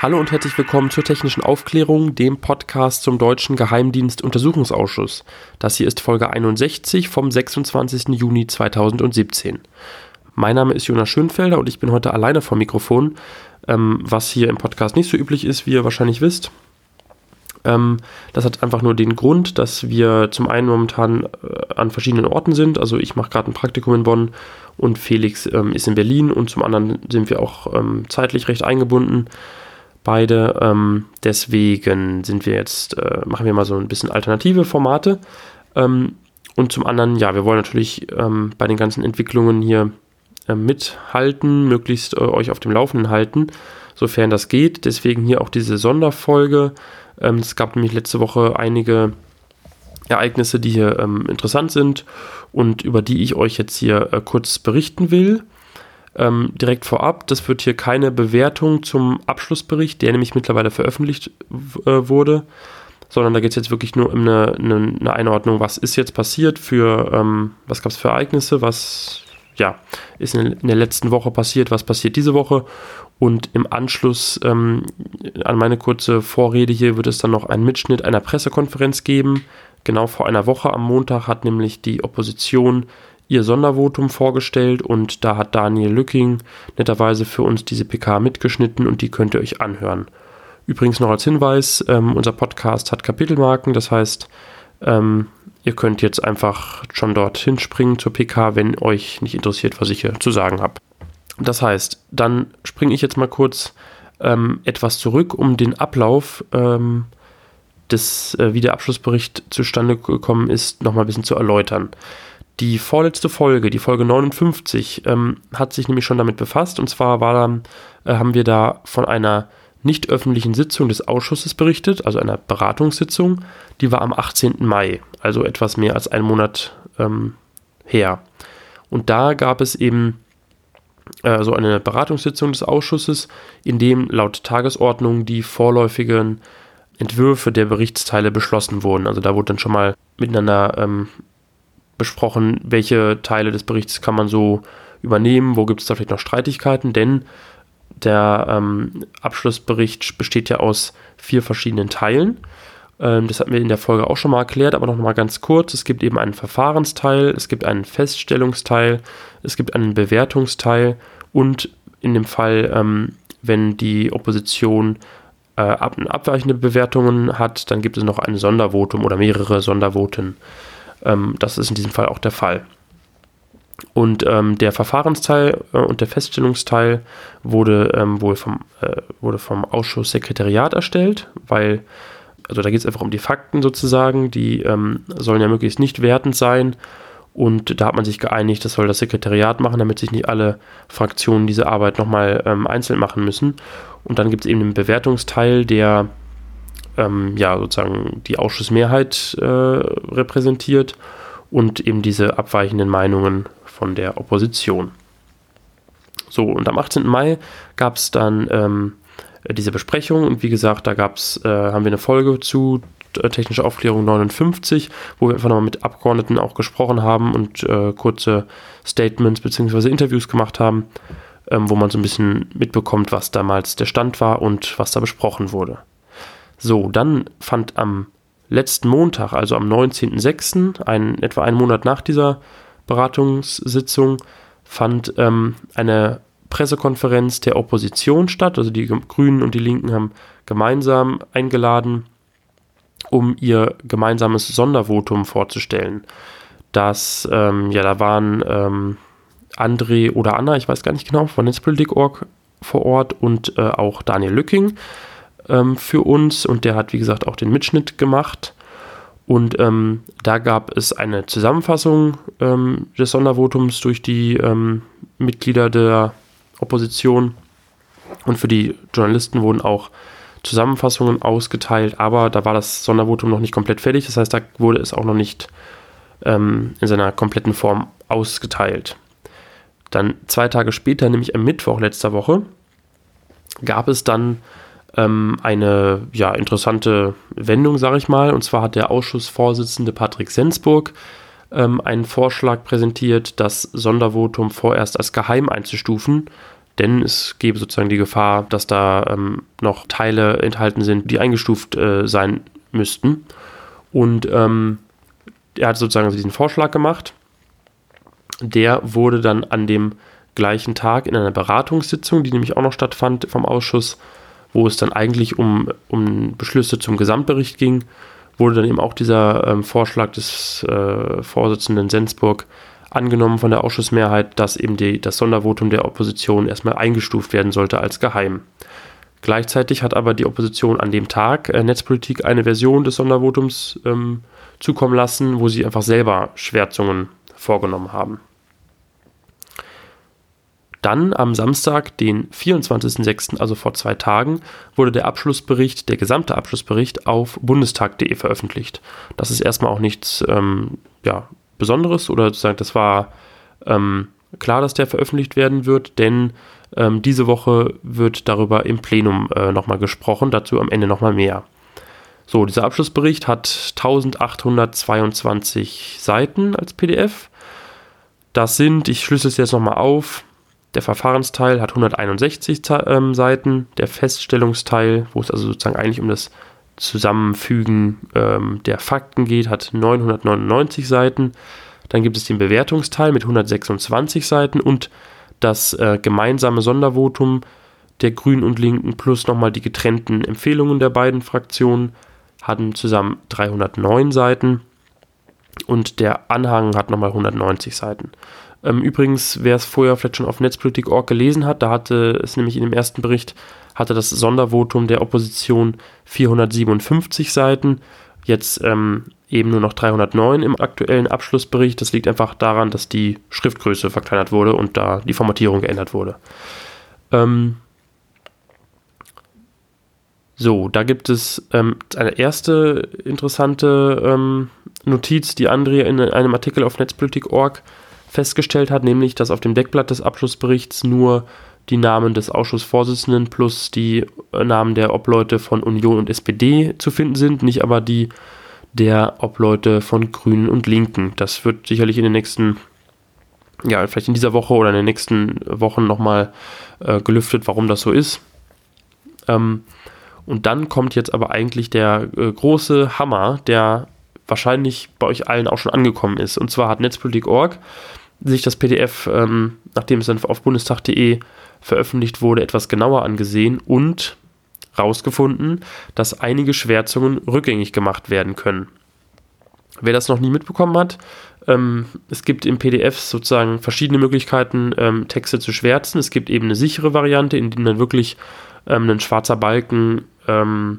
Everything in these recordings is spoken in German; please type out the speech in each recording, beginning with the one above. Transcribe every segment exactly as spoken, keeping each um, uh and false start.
Hallo und herzlich willkommen zur Technischen Aufklärung, dem Podcast zum Deutschen Geheimdienst-Untersuchungsausschuss. Das hier ist Folge einundsechzig vom sechsundzwanzigsten Juni zweitausendsiebzehn. Mein Name ist Jonas Schönfelder und ich bin heute alleine vom Mikrofon, ähm, was hier im Podcast nicht so üblich ist, wie ihr wahrscheinlich wisst. Ähm, das hat einfach nur den Grund, dass wir zum einen momentan äh, an verschiedenen Orten sind. Also ich mache gerade ein Praktikum in Bonn und Felix ähm, ist in Berlin und zum anderen sind wir auch ähm, zeitlich recht eingebunden. Beide, ähm, deswegen sind wir jetzt, äh, machen wir mal so ein bisschen alternative Formate. Ähm, und zum anderen, ja, wir wollen natürlich ähm, bei den ganzen Entwicklungen hier äh, mithalten, möglichst äh, euch auf dem Laufenden halten, sofern das geht. Deswegen hier auch diese Sonderfolge. Ähm, es gab nämlich letzte Woche einige Ereignisse, die hier ähm, interessant sind und über die ich euch jetzt hier äh, kurz berichten will. Ähm, direkt vorab, das wird hier keine Bewertung zum Abschlussbericht, der nämlich mittlerweile veröffentlicht äh, wurde, sondern da geht es jetzt wirklich nur um eine, eine, eine Einordnung, was ist jetzt passiert, für ähm, was gab es für Ereignisse, was ja, ist in, in der letzten Woche passiert, was passiert diese Woche, und im Anschluss ähm, an meine kurze Vorrede hier wird es dann noch einen Mitschnitt einer Pressekonferenz geben. Genau vor einer Woche am Montag hat nämlich die Opposition ihr Sondervotum vorgestellt und da hat Daniel Lücking netterweise für uns diese P K mitgeschnitten und die könnt ihr euch anhören. Übrigens noch als Hinweis, ähm, unser Podcast hat Kapitelmarken, das heißt, ähm, ihr könnt jetzt einfach schon dorthin springen zur P K, wenn euch nicht interessiert, was ich hier zu sagen habe. Das heißt, dann springe ich jetzt mal kurz ähm, etwas zurück, um den Ablauf ähm, des, äh, wie der Abschlussbericht zustande gekommen ist, nochmal ein bisschen zu erläutern. Die vorletzte Folge, die Folge neunundfünfzig, ähm, hat sich nämlich schon damit befasst. Und zwar war dann, äh, haben wir da von einer nicht öffentlichen Sitzung des Ausschusses berichtet, also einer Beratungssitzung. Die war am achtzehnten Mai, also etwas mehr als einen Monat ähm, her. Und da gab es eben äh, so eine Beratungssitzung des Ausschusses, in dem laut Tagesordnung die vorläufigen Entwürfe der Berichtsteile beschlossen wurden. Also da wurde dann schon mal miteinander ähm, besprochen, welche Teile des Berichts kann man so übernehmen, wo gibt es da vielleicht noch Streitigkeiten, denn der ähm, Abschlussbericht besteht ja aus vier verschiedenen Teilen. Ähm, das hatten wir in der Folge auch schon mal erklärt, aber noch mal ganz kurz. Es gibt eben einen Verfahrensteil, es gibt einen Feststellungsteil, es gibt einen Bewertungsteil und in dem Fall, ähm, wenn die Opposition äh, ab, abweichende Bewertungen hat, dann gibt es noch ein Sondervotum oder mehrere Sondervoten. Das ist in diesem Fall auch der Fall. Und ähm, der Verfahrensteil äh, und der Feststellungsteil wurde ähm, wohl vom, äh, wurde vom Ausschusssekretariat erstellt, weil, also da geht es einfach um die Fakten sozusagen, die ähm, sollen ja möglichst nicht wertend sein. Und da hat man sich geeinigt, das soll das Sekretariat machen, damit sich nicht alle Fraktionen diese Arbeit nochmal ähm, einzeln machen müssen. Und dann gibt es eben den Bewertungsteil, der Ähm, ja, sozusagen die Ausschussmehrheit äh, repräsentiert und eben diese abweichenden Meinungen von der Opposition. So, und am achtzehnten Mai gab es dann ähm, diese Besprechung und wie gesagt, da gab's, äh, haben wir eine Folge zu äh, Technische Aufklärung neunundfünfzig, wo wir einfach nochmal mit Abgeordneten auch gesprochen haben und äh, kurze Statements bzw. Interviews gemacht haben, ähm, wo man so ein bisschen mitbekommt, was damals der Stand war und was da besprochen wurde. So, dann fand am letzten Montag, also am neunzehnten sechsten, ein, etwa einen Monat nach dieser Beratungssitzung, fand ähm, eine Pressekonferenz der Opposition statt. Also die Grünen und die Linken haben gemeinsam eingeladen, um ihr gemeinsames Sondervotum vorzustellen. Das, ähm, ja, da waren ähm, André oder Anna, ich weiß gar nicht genau, von Netzpolitik Punkt org vor Ort und äh, auch Daniel Lücking für uns und der hat, wie gesagt, auch den Mitschnitt gemacht und ähm, da gab es eine Zusammenfassung ähm, des Sondervotums durch die ähm, Mitglieder der Opposition und für die Journalisten wurden auch Zusammenfassungen ausgeteilt, aber da war das Sondervotum noch nicht komplett fertig, das heißt, da wurde es auch noch nicht ähm, in seiner kompletten Form ausgeteilt. Dann zwei Tage später, nämlich am Mittwoch letzter Woche, gab es dann eine ja, interessante Wendung, sage ich mal. Und zwar hat der Ausschussvorsitzende Patrick Sensburg ähm, einen Vorschlag präsentiert, das Sondervotum vorerst als geheim einzustufen. denn es gäbe sozusagen die Gefahr, dass da ähm, noch Teile enthalten sind, die eingestuft äh, sein müssten. Und ähm, er hat sozusagen diesen Vorschlag gemacht. Der wurde dann an dem gleichen Tag in einer Beratungssitzung, die nämlich auch noch stattfand vom Ausschuss, wo es dann eigentlich um, um Beschlüsse zum Gesamtbericht ging, wurde dann eben auch dieser ähm, Vorschlag des äh, Vorsitzenden Sensburg angenommen von der Ausschussmehrheit, dass eben die, das Sondervotum der Opposition erstmal eingestuft werden sollte als geheim. Gleichzeitig hat aber die Opposition an dem Tag äh, Netzpolitik eine Version des Sondervotums ähm, zukommen lassen, wo sie einfach selber Schwärzungen vorgenommen haben. Dann am Samstag, den vierundzwanzigsten sechsten, also vor zwei Tagen, wurde der Abschlussbericht, der gesamte Abschlussbericht auf bundestag punkt de veröffentlicht. Das ist erstmal auch nichts ähm, ja, Besonderes oder sozusagen, das war ähm, klar, dass der veröffentlicht werden wird, denn ähm, diese Woche wird darüber im Plenum äh, nochmal gesprochen, dazu am Ende nochmal mehr. So, dieser Abschlussbericht hat eintausendachthundertzweiundzwanzig Seiten als P D F. Das sind, ich schlüssel es jetzt nochmal auf, der Verfahrensteil hat hunderteinundsechzig ähm, Seiten, der Feststellungsteil, wo es also sozusagen eigentlich um das Zusammenfügen ähm, der Fakten geht, hat neunhundertneunundneunzig Seiten. Dann gibt es den Bewertungsteil mit hundertsechsundzwanzig Seiten und das äh, gemeinsame Sondervotum der Grünen und Linken plus nochmal die getrennten Empfehlungen der beiden Fraktionen hatten zusammen dreihundertneun Seiten und der Anhang hat nochmal hundertneunzig Seiten. Ähm, übrigens, wer es vorher vielleicht schon auf netzpolitik punkt org gelesen hat, da hatte es nämlich in dem ersten Bericht, hatte das Sondervotum der Opposition vierhundertsiebenundfünfzig Seiten, jetzt ähm, eben nur noch dreihundertneun im aktuellen Abschlussbericht. Das liegt einfach daran, dass die Schriftgröße verkleinert wurde und da die Formatierung geändert wurde. Ähm, so, da gibt es ähm, eine erste interessante ähm, Notiz, die André in einem Artikel auf netzpolitik punkt org festgestellt hat, nämlich, dass auf dem Deckblatt des Abschlussberichts nur die Namen des Ausschussvorsitzenden plus die Namen der Obleute von Union und S P D zu finden sind, nicht aber die der Obleute von Grünen und Linken. Das wird sicherlich in den nächsten, ja, vielleicht in dieser Woche oder in den nächsten Wochen nochmal äh, gelüftet, warum das so ist. Ähm, und dann kommt jetzt aber eigentlich der äh, große Hammer, der wahrscheinlich bei euch allen auch schon angekommen ist. Und zwar hat netzpolitik punkt org sich das P D F, ähm, nachdem es dann auf bundestag punkt de veröffentlicht wurde, etwas genauer angesehen und rausgefunden, dass einige Schwärzungen rückgängig gemacht werden können. Wer das noch nie mitbekommen hat, ähm, es gibt im P D F sozusagen verschiedene Möglichkeiten, ähm, Texte zu schwärzen. Es gibt eben eine sichere Variante, in der dann wirklich ähm, ein schwarzer Balken ähm,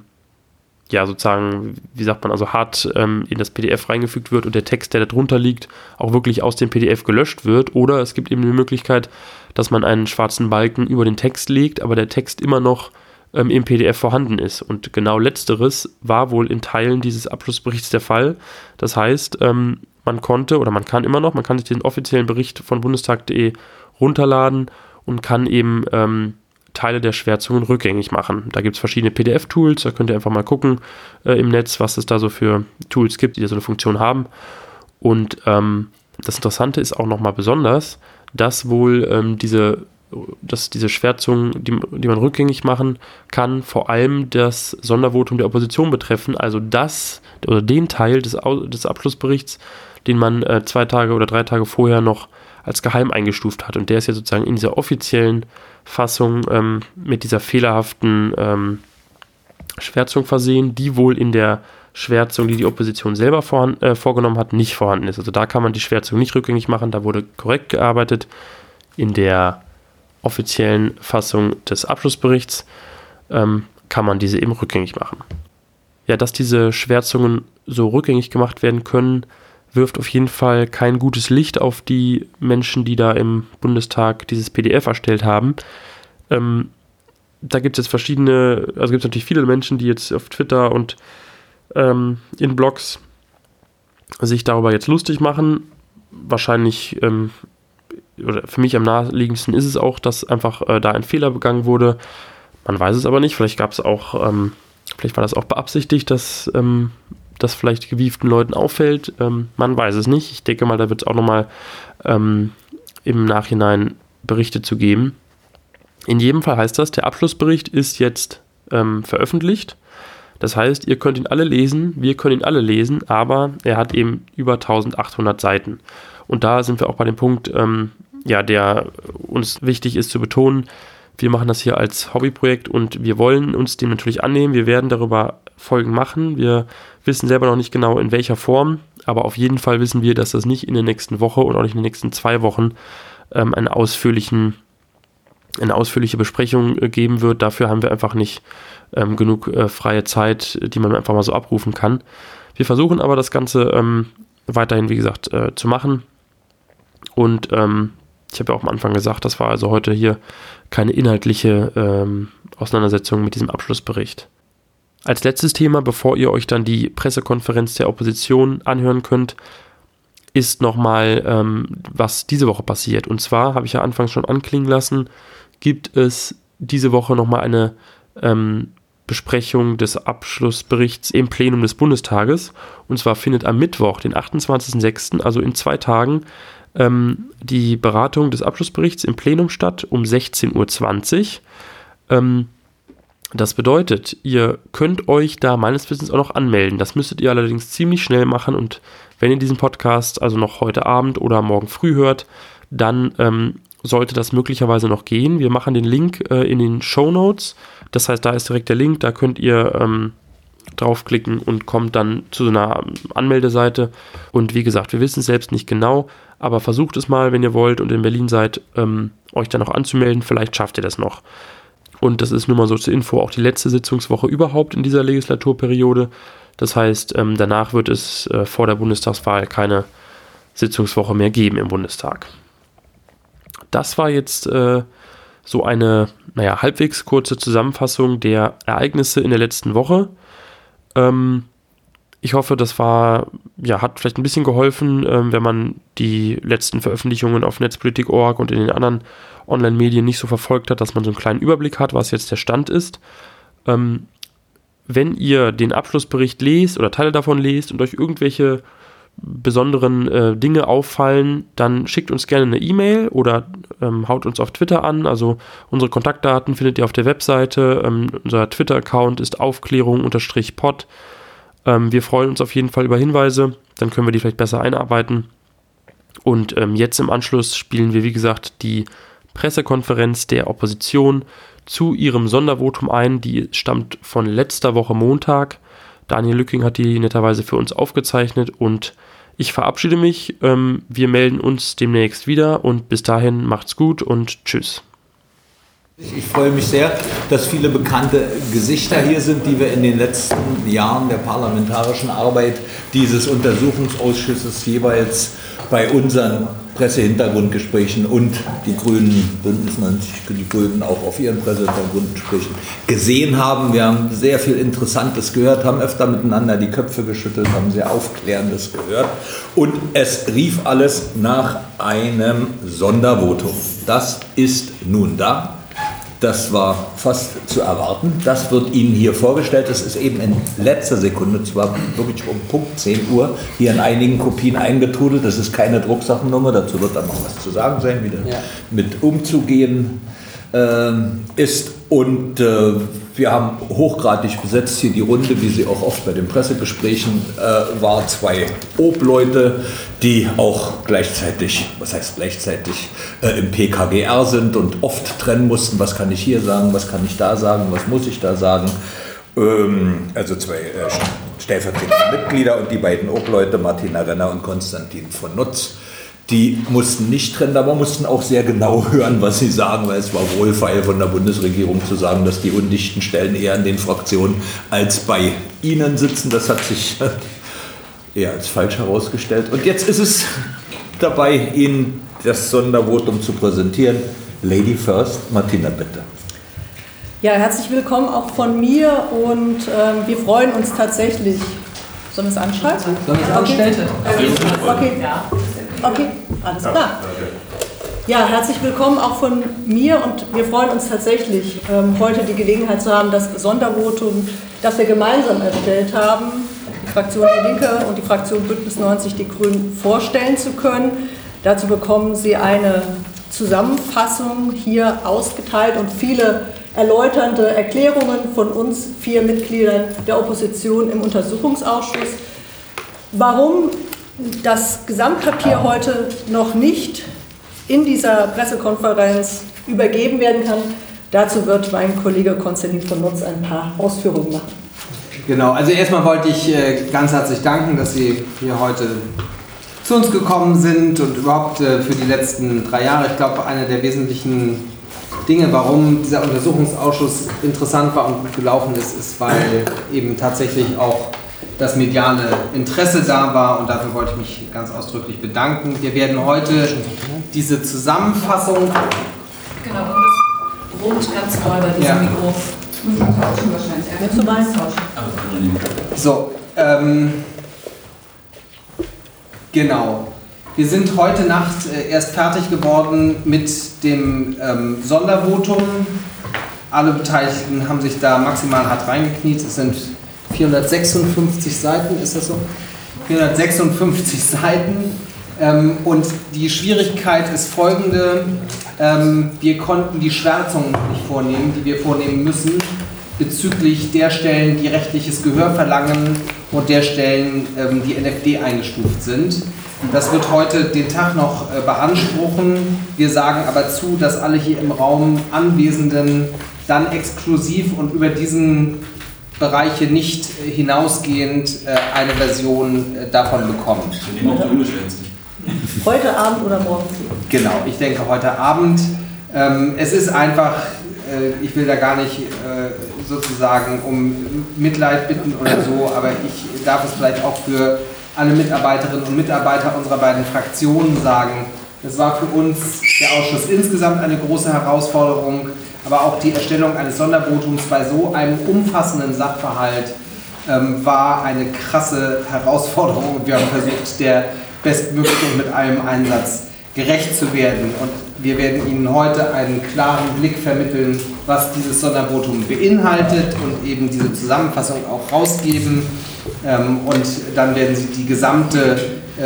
ja, sozusagen, wie sagt man, also hart ähm, in das P D F reingefügt wird und der Text, der da drunter liegt, auch wirklich aus dem P D F gelöscht wird. Oder es gibt eben die Möglichkeit, dass man einen schwarzen Balken über den Text legt, aber der Text immer noch ähm, im P D F vorhanden ist. Und genau letzteres war wohl in Teilen dieses Abschlussberichts der Fall. Das heißt, ähm, man konnte oder man kann immer noch, man kann sich den offiziellen Bericht von bundestag punkt de runterladen und kann eben ähm, Teile der Schwärzungen rückgängig machen. Da gibt es verschiedene P D F-Tools, da könnt ihr einfach mal gucken äh, im Netz, was es da so für Tools gibt, die da so eine Funktion haben. Und ähm, das Interessante ist auch nochmal besonders, dass wohl ähm, diese, dass diese Schwärzungen, die, die man rückgängig machen kann, vor allem das Sondervotum der Opposition betreffen, also das oder den Teil des, des Abschlussberichts, den man äh, zwei Tage oder drei Tage vorher noch als geheim eingestuft hat. Und der ist ja sozusagen in dieser offiziellen Fassung ähm, mit dieser fehlerhaften ähm, Schwärzung versehen, die wohl in der Schwärzung, die die Opposition selber vor, äh, vorgenommen hat, nicht vorhanden ist. Also da kann man die Schwärzung nicht rückgängig machen, da wurde korrekt gearbeitet. In der offiziellen Fassung des Abschlussberichts ähm, kann man diese eben rückgängig machen. Ja, dass diese Schwärzungen so rückgängig gemacht werden können, wirft auf jeden Fall kein gutes Licht auf die Menschen, die da im Bundestag dieses P D F erstellt haben. Ähm, da gibt es jetzt verschiedene, also gibt es natürlich viele Menschen, die jetzt auf Twitter und ähm, in Blogs sich darüber jetzt lustig machen. Wahrscheinlich, ähm, oder für mich am naheliegendsten ist es auch, dass einfach äh, da ein Fehler begangen wurde. Man weiß es aber nicht. Vielleicht gab es auch, ähm, vielleicht war das auch beabsichtigt, dass ähm, das vielleicht gewieften Leuten auffällt. Ähm, man weiß es nicht. Ich denke mal, da wird es auch nochmal ähm, im Nachhinein Berichte zu geben. In jedem Fall heißt das, der Abschlussbericht ist jetzt ähm, veröffentlicht. Das heißt, ihr könnt ihn alle lesen, wir können ihn alle lesen, aber er hat eben über eintausendachthundert Seiten. Und da sind wir auch bei dem Punkt, ähm, ja, der uns wichtig ist zu betonen. Wir machen das hier als Hobbyprojekt und wir wollen uns dem natürlich annehmen. Wir werden darüber Folgen machen. Wir wissen selber noch nicht genau in welcher Form, aber auf jeden Fall wissen wir, dass das nicht in der nächsten Woche und auch nicht in den nächsten zwei Wochen ähm, einen ausführlichen, eine ausführliche Besprechung äh, geben wird. Dafür haben wir einfach nicht ähm, genug äh, freie Zeit, die man einfach mal so abrufen kann. Wir versuchen aber das Ganze ähm, weiterhin, wie gesagt, äh, zu machen. Und ähm, ich habe ja auch am Anfang gesagt, das war also heute hier keine inhaltliche ähm, Auseinandersetzung mit diesem Abschlussbericht. Als letztes Thema, bevor ihr euch dann die Pressekonferenz der Opposition anhören könnt, ist nochmal, ähm, was diese Woche passiert. Und zwar, habe ich ja anfangs schon anklingen lassen, gibt es diese Woche nochmal eine ähm, Besprechung des Abschlussberichts im Plenum des Bundestages. Und zwar findet am Mittwoch, den achtundzwanzigsten sechsten, also in zwei Tagen, ähm, die Beratung des Abschlussberichts im Plenum statt um sechzehn Uhr zwanzig. Ähm, das bedeutet, ihr könnt euch da meines Wissens auch noch anmelden. Das müsstet ihr allerdings ziemlich schnell machen und wenn ihr diesen Podcast also noch heute Abend oder morgen früh hört, dann ähm, sollte das möglicherweise noch gehen. Wir machen den Link äh, in den Shownotes. Das heißt, da ist direkt der Link, da könnt ihr ähm, draufklicken und kommt dann zu so einer Anmeldeseite. Und wie gesagt, wir wissen es selbst nicht genau, aber versucht es mal, wenn ihr wollt und in Berlin seid, ähm, euch dann noch anzumelden. Vielleicht schafft ihr das noch. Und das ist nur mal so zur Info auch die letzte Sitzungswoche überhaupt in dieser Legislaturperiode. Das heißt, ähm, danach wird es äh, vor der Bundestagswahl keine Sitzungswoche mehr geben im Bundestag. Das war jetzt äh, so eine, naja, halbwegs kurze Zusammenfassung der Ereignisse in der letzten Woche. Ähm, ich hoffe, das war, ja, hat vielleicht ein bisschen geholfen, ähm, wenn man die letzten Veröffentlichungen auf netzpolitik punkt org und in den anderen Online-Medien nicht so verfolgt hat, dass man so einen kleinen Überblick hat, was jetzt der Stand ist. Ähm, wenn ihr den Abschlussbericht lest oder Teile davon lest und euch irgendwelche besonderen äh, Dinge auffallen, dann schickt uns gerne eine E-Mail oder ähm, haut uns auf Twitter an. Also unsere Kontaktdaten findet ihr auf der Webseite. Ähm, unser Twitter-Account ist Aufklärung-Pod. Ähm, wir freuen uns auf jeden Fall über Hinweise, dann können wir die vielleicht besser einarbeiten. Und ähm, jetzt im Anschluss spielen wir, wie gesagt, die Pressekonferenz der Opposition zu ihrem Sondervotum ein. Die stammt von letzter Woche Montag. Daniel Lücking hat die netterweise für uns aufgezeichnet und ich verabschiede mich. Ähm, wir melden uns demnächst wieder und bis dahin macht's gut und tschüss. Ich freue mich sehr, dass viele bekannte Gesichter hier sind, die wir in den letzten Jahren der parlamentarischen Arbeit dieses Untersuchungsausschusses jeweils bei unseren Pressehintergrundgesprächen und die Grünen, Bündnis neunzig, die Grünen auch auf ihren Pressehintergrundgesprächen gesehen haben. Wir haben sehr viel Interessantes gehört, haben öfter miteinander die Köpfe geschüttelt, haben sehr Aufklärendes gehört und es rief alles nach einem Sondervotum. Das ist nun da. Das war fast zu erwarten. Das wird Ihnen hier vorgestellt. Das ist eben in letzter Sekunde, zwar wirklich um Punkt zehn Uhr, hier in einigen Kopien eingetrudelt. Das ist keine Drucksachennummer, dazu wird dann noch was zu sagen sein, wie da ja. mit umzugehen äh, ist. Und äh, wir haben hochgradig besetzt hier die Runde, wie sie auch oft bei den Pressegesprächen äh, war. Zwei Obleute, die auch gleichzeitig, was heißt gleichzeitig, äh, im P K G R sind und oft trennen mussten, was kann ich hier sagen, was kann ich da sagen, was muss ich da sagen. Ähm, also zwei äh, stellvertretende Mitglieder und die beiden Obleute, Martina Renner und Konstantin von Nutz. Die mussten nicht trennen, aber mussten auch sehr genau hören, was sie sagen, weil es war wohlfeil von der Bundesregierung zu sagen, dass die undichten Stellen eher in den Fraktionen als bei ihnen sitzen. Das hat sich eher als falsch herausgestellt. Und jetzt ist es dabei, Ihnen das Sondervotum zu präsentieren. Lady first, Martina, bitte. Ja, herzlich willkommen auch von mir und ähm, wir freuen uns tatsächlich. Sollen wir es anschreiben? Sollen wir es anstellen? Okay. Okay, alles klar. Ja, herzlich willkommen auch von mir und wir freuen uns tatsächlich, ähm, heute die Gelegenheit zu haben, das Sondervotum, das wir gemeinsam erstellt haben, die Fraktion Die Linke und die Fraktion Bündnis neunzig Die Grünen vorstellen zu können. Dazu bekommen Sie eine Zusammenfassung hier ausgeteilt und viele erläuternde Erklärungen von uns, vier Mitgliedern der Opposition im Untersuchungsausschuss. Warum das Gesamtpapier heute noch nicht in dieser Pressekonferenz übergeben werden kann, dazu wird mein Kollege Konstantin von Notz ein paar Ausführungen machen. Genau, also erstmal wollte ich ganz herzlich danken, dass Sie hier heute zu uns gekommen sind und überhaupt für die letzten drei Jahre. Ich glaube, eine der wesentlichen Dinge, warum dieser Untersuchungsausschuss interessant war und gut gelaufen ist, ist, weil eben tatsächlich auch das mediale Interesse da war und dafür wollte ich mich ganz ausdrücklich bedanken. Wir werden heute diese Zusammenfassung... Genau, und das brummt ganz doll bei diesem ja. Mikro. Jetzt zu weit. So, ähm, genau. Wir sind heute Nacht äh, erst fertig geworden mit dem ähm, Sondervotum. Alle Beteiligten haben sich da maximal hart reingekniet. Es sind vierhundertsechsundfünfzig Seiten, ist das so? vierhundertsechsundfünfzig Seiten. Ähm, und die Schwierigkeit ist folgende. Ähm, wir konnten die Schwärzungen nicht vornehmen, die wir vornehmen müssen, bezüglich der Stellen, die rechtliches Gehör verlangen und der Stellen, ähm, die N F D eingestuft sind. Das wird heute den Tag noch äh, beanspruchen. Wir sagen aber zu, dass alle hier im Raum Anwesenden dann exklusiv und über diesen Bereiche nicht äh, hinausgehend äh, eine Version äh, davon bekommen. Wir nehmen auch die unbeschränkte. Heute Abend oder morgen früh? Genau, ich denke heute Abend. Ähm, es ist einfach, äh, ich will da gar nicht äh, sozusagen um Mitleid bitten oder so, aber ich darf es vielleicht auch für alle Mitarbeiterinnen und Mitarbeiter unserer beiden Fraktionen sagen. Es war für uns, der Ausschuss insgesamt, eine große Herausforderung, aber auch die Erstellung eines Sondervotums bei so einem umfassenden Sachverhalt ähm, war eine krasse Herausforderung. Wir haben versucht, der bestmöglich und mit allem Einsatz gerecht zu werden. Und wir werden Ihnen heute einen klaren Blick vermitteln, was dieses Sondervotum beinhaltet und eben diese Zusammenfassung auch rausgeben. Und dann werden Sie die gesamte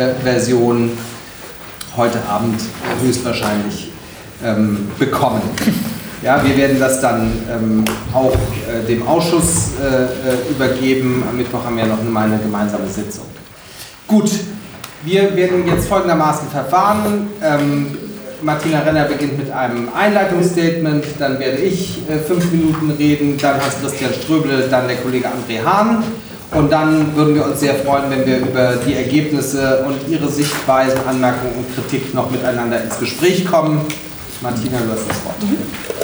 Version heute Abend höchstwahrscheinlich bekommen. Ja, wir werden das dann auch dem Ausschuss übergeben. Am Mittwoch haben wir noch mal eine gemeinsame Sitzung. Gut. Wir werden jetzt folgendermaßen verfahren. Ähm, Martina Renner beginnt mit einem Einleitungsstatement, dann werde ich äh, fünf Minuten reden, dann Hans-Christian Ströbele, dann der Kollege André Hahn. Und dann würden wir uns sehr freuen, wenn wir über die Ergebnisse und Ihre Sichtweisen, Anmerkungen und Kritik noch miteinander ins Gespräch kommen. Martina, du hast das Wort. Mhm.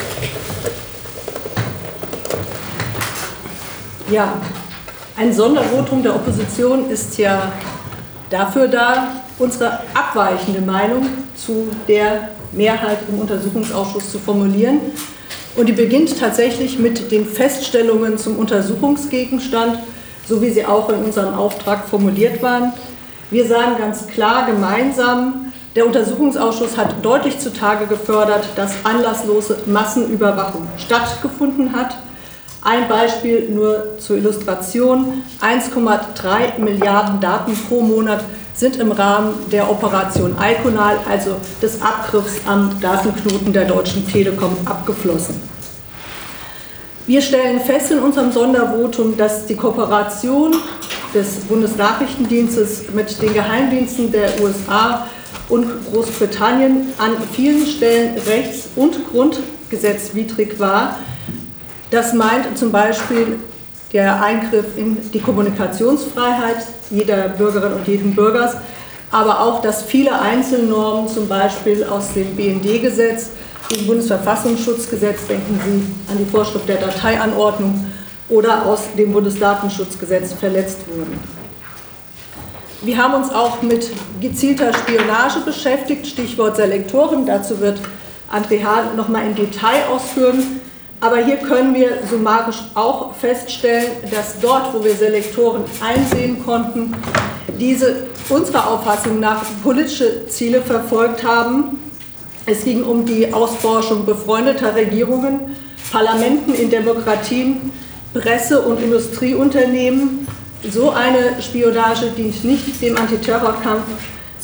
Ja, ein Sondervotum der Opposition ist ja dafür da, unsere abweichende Meinung zu der Mehrheit im Untersuchungsausschuss zu formulieren. Und die beginnt tatsächlich mit den Feststellungen zum Untersuchungsgegenstand, so wie sie auch in unserem Auftrag formuliert waren. Wir sagen ganz klar gemeinsam, der Untersuchungsausschuss hat deutlich zutage gefördert, dass anlasslose Massenüberwachung stattgefunden hat. Ein Beispiel nur zur Illustration: eins Komma drei Milliarden Daten pro Monat sind im Rahmen der Operation Iconal, also des Abgriffs am Datenknoten der Deutschen Telekom, abgeflossen. Wir stellen fest in unserem Sondervotum, dass die Kooperation des Bundesnachrichtendienstes mit den Geheimdiensten der U S A und Großbritannien an vielen Stellen rechts- und grundgesetzwidrig war. Das meint zum Beispiel der Eingriff in die Kommunikationsfreiheit jeder Bürgerin und jeden Bürgers, aber auch, dass viele Einzelnormen, zum Beispiel aus dem B N D-Gesetz, dem Bundesverfassungsschutzgesetz, denken Sie an die Vorschrift der Dateianordnung, oder aus dem Bundesdatenschutzgesetz verletzt wurden. Wir haben uns auch mit gezielter Spionage beschäftigt, Stichwort Selektoren, dazu wird André Hahn noch mal im Detail ausführen. Aber hier können wir summarisch auch feststellen, dass dort, wo wir Selektoren einsehen konnten, diese unserer Auffassung nach politische Ziele verfolgt haben. Es ging um die Ausforschung befreundeter Regierungen, Parlamenten in Demokratien, Presse- und Industrieunternehmen. So eine Spionage dient nicht dem Antiterrorkampf,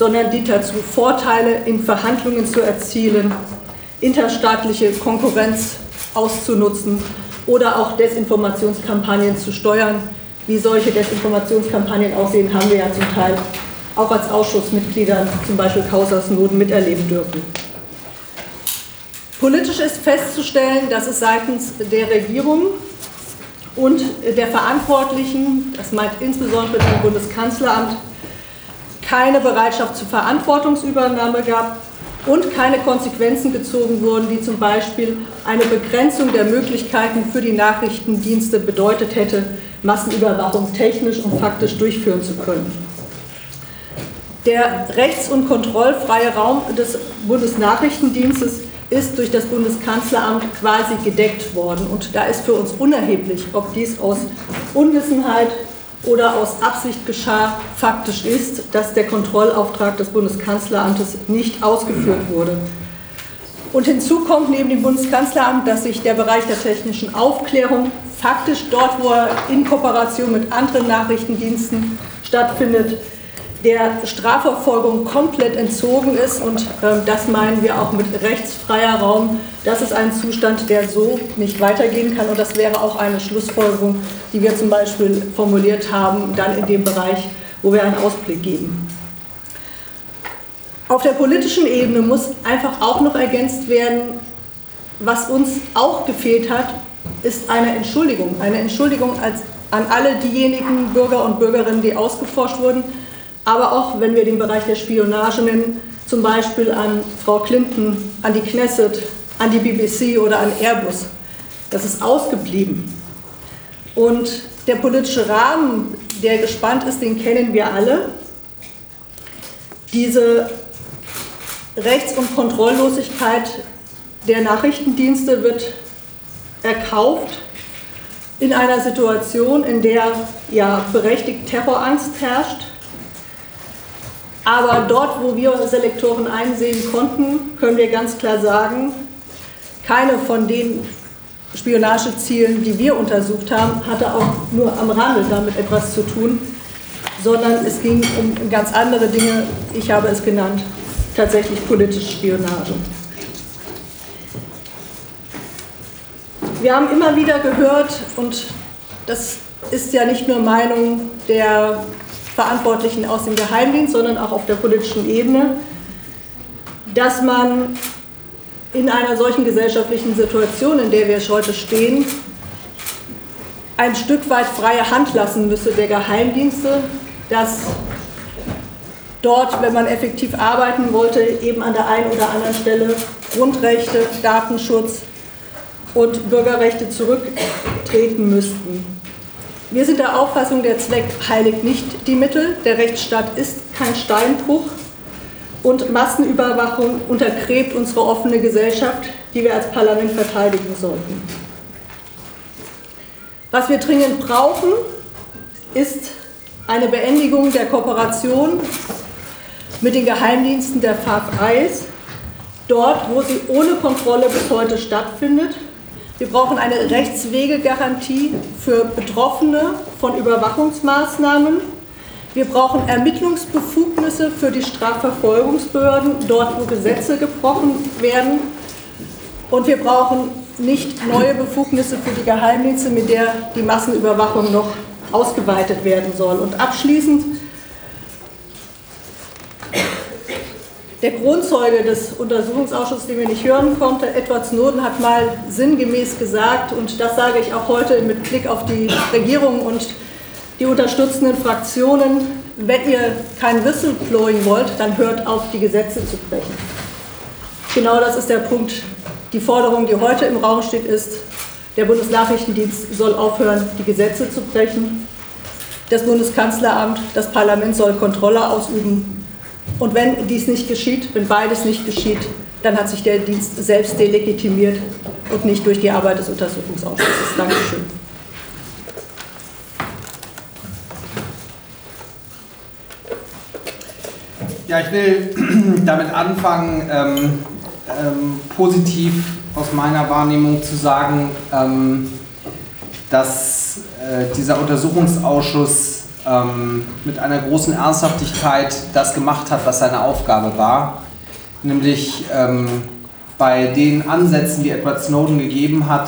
sondern dient dazu, Vorteile in Verhandlungen zu erzielen, interstaatliche Konkurrenz auszunutzen oder auch Desinformationskampagnen zu steuern. Wie solche Desinformationskampagnen aussehen, haben wir ja zum Teil auch als Ausschussmitglieder, zum Beispiel Causa Snowden, miterleben dürfen. Politisch ist festzustellen, dass es seitens der Regierung und der Verantwortlichen, das meint insbesondere dem Bundeskanzleramt, keine Bereitschaft zur Verantwortungsübernahme gab und keine Konsequenzen gezogen wurden, wie zum Beispiel eine Begrenzung der Möglichkeiten für die Nachrichtendienste bedeutet hätte, Massenüberwachung technisch und faktisch durchführen zu können. Der rechts- und kontrollfreie Raum des Bundesnachrichtendienstes ist durch das Bundeskanzleramt quasi gedeckt worden. Und da ist für uns unerheblich, ob dies aus Unwissenheit oder aus Absicht geschah. Faktisch ist, dass der Kontrollauftrag des Bundeskanzleramtes nicht ausgeführt wurde. Und hinzu kommt neben dem Bundeskanzleramt, dass sich der Bereich der technischen Aufklärung faktisch dort, wo er in Kooperation mit anderen Nachrichtendiensten stattfindet, der Strafverfolgung komplett entzogen ist. Und äh, das meinen wir auch mit rechtsfreier Raum. Das ist ein Zustand, der so nicht weitergehen kann. Und das wäre auch eine Schlussfolgerung, die wir zum Beispiel formuliert haben, dann in dem Bereich, wo wir einen Ausblick geben. Auf der politischen Ebene muss einfach auch noch ergänzt werden, was uns auch gefehlt hat, ist eine Entschuldigung. Eine Entschuldigung als, an alle diejenigen Bürger und Bürgerinnen, die ausgeforscht wurden, aber auch, wenn wir den Bereich der Spionage nennen, zum Beispiel an Frau Clinton, an die Knesset, an die B B C oder an Airbus. Das ist ausgeblieben. Und der politische Rahmen, der gespannt ist, den kennen wir alle. Diese Rechts- und Kontrolllosigkeit der Nachrichtendienste wird erkauft in einer Situation, in der ja berechtigt Terrorangst herrscht. Aber dort, wo wir Selektoren einsehen konnten, können wir ganz klar sagen, keine von den Spionagezielen, die wir untersucht haben, hatte auch nur am Rande damit etwas zu tun, sondern es ging um ganz andere Dinge. Ich habe es genannt, tatsächlich politische Spionage. Wir haben immer wieder gehört, und das ist ja nicht nur Meinung der Verantwortlichen aus dem Geheimdienst, sondern auch auf der politischen Ebene, dass man in einer solchen gesellschaftlichen Situation, in der wir heute stehen, ein Stück weit freie Hand lassen müsse der Geheimdienste, dass dort, wenn man effektiv arbeiten wollte, eben an der einen oder anderen Stelle Grundrechte, Datenschutz und Bürgerrechte zurücktreten müssten. Wir sind der Auffassung, der Zweck heiligt nicht die Mittel. Der Rechtsstaat ist kein Steinbruch und Massenüberwachung untergräbt unsere offene Gesellschaft, die wir als Parlament verteidigen sollten. Was wir dringend brauchen, ist eine Beendigung der Kooperation mit den Geheimdiensten der Five Eyes, dort, wo sie ohne Kontrolle bis heute stattfindet. Wir brauchen eine Rechtswegegarantie für Betroffene von Überwachungsmaßnahmen. Wir brauchen Ermittlungsbefugnisse für die Strafverfolgungsbehörden, dort wo Gesetze gebrochen werden. Und wir brauchen nicht neue Befugnisse für die Geheimdienste, mit der die Massenüberwachung noch ausgeweitet werden soll. Und abschließend, der Kronzeuge des Untersuchungsausschusses, den wir nicht hören konnten, Edward Snowden, hat mal sinngemäß gesagt, und das sage ich auch heute mit Blick auf die Regierung und die unterstützenden Fraktionen: Wenn ihr kein Whistleblowing wollt, dann hört auf, die Gesetze zu brechen. Genau das ist der Punkt. Die Forderung, die heute im Raum steht, ist, der Bundesnachrichtendienst soll aufhören, die Gesetze zu brechen. Das Bundeskanzleramt, das Parlament soll Kontrolle ausüben. Und wenn dies nicht geschieht, wenn beides nicht geschieht, dann hat sich der Dienst selbst delegitimiert und nicht durch die Arbeit des Untersuchungsausschusses. Dankeschön. Ja, ich will damit anfangen, ähm, ähm, positiv aus meiner Wahrnehmung zu sagen, ähm, dass äh, dieser Untersuchungsausschuss ähm, mit einer großen Ernsthaftigkeit das gemacht hat, was seine Aufgabe war, nämlich ähm, bei den Ansätzen, die Edward Snowden gegeben hat,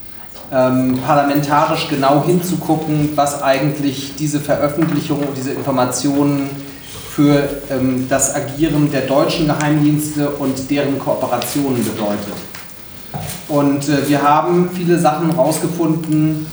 ähm, parlamentarisch genau hinzugucken, was eigentlich diese Veröffentlichung und diese Informationen für ähm, das Agieren der deutschen Geheimdienste und deren Kooperationen bedeutet. Und äh, wir haben viele Sachen herausgefunden,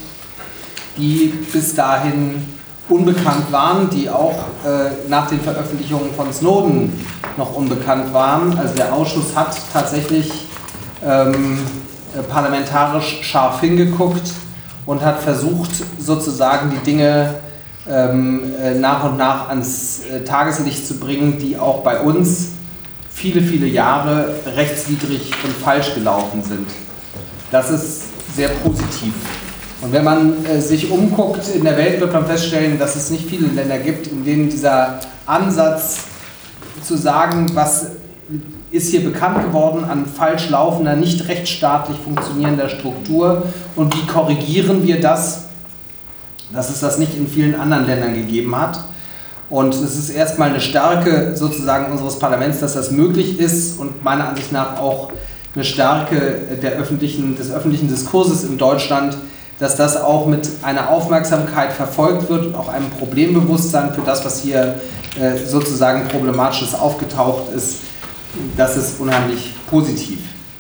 die bis dahin unbekannt waren, die auch äh, nach den Veröffentlichungen von Snowden noch unbekannt waren. Also der Ausschuss hat tatsächlich ähm, äh, parlamentarisch scharf hingeguckt und hat versucht, sozusagen die Dinge ähm, äh, nach und nach ans äh, Tageslicht zu bringen, die auch bei uns viele, viele Jahre rechtswidrig und falsch gelaufen sind. Das ist sehr positiv. Und wenn man äh, sich umguckt in der Welt, wird man feststellen, dass es nicht viele Länder gibt, in denen dieser Ansatz zu sagen, was ist hier bekannt geworden an falsch laufender, nicht rechtsstaatlich funktionierender Struktur und wie korrigieren wir das, dass es das nicht in vielen anderen Ländern gegeben hat. Und es ist erstmal eine Stärke sozusagen unseres Parlaments, dass das möglich ist und meiner Ansicht nach auch eine Stärke der öffentlichen, des öffentlichen Diskurses in Deutschland, dass das auch mit einer Aufmerksamkeit verfolgt wird und auch einem Problembewusstsein für das, was hier äh, sozusagen Problematisches aufgetaucht ist, das ist unheimlich positiv.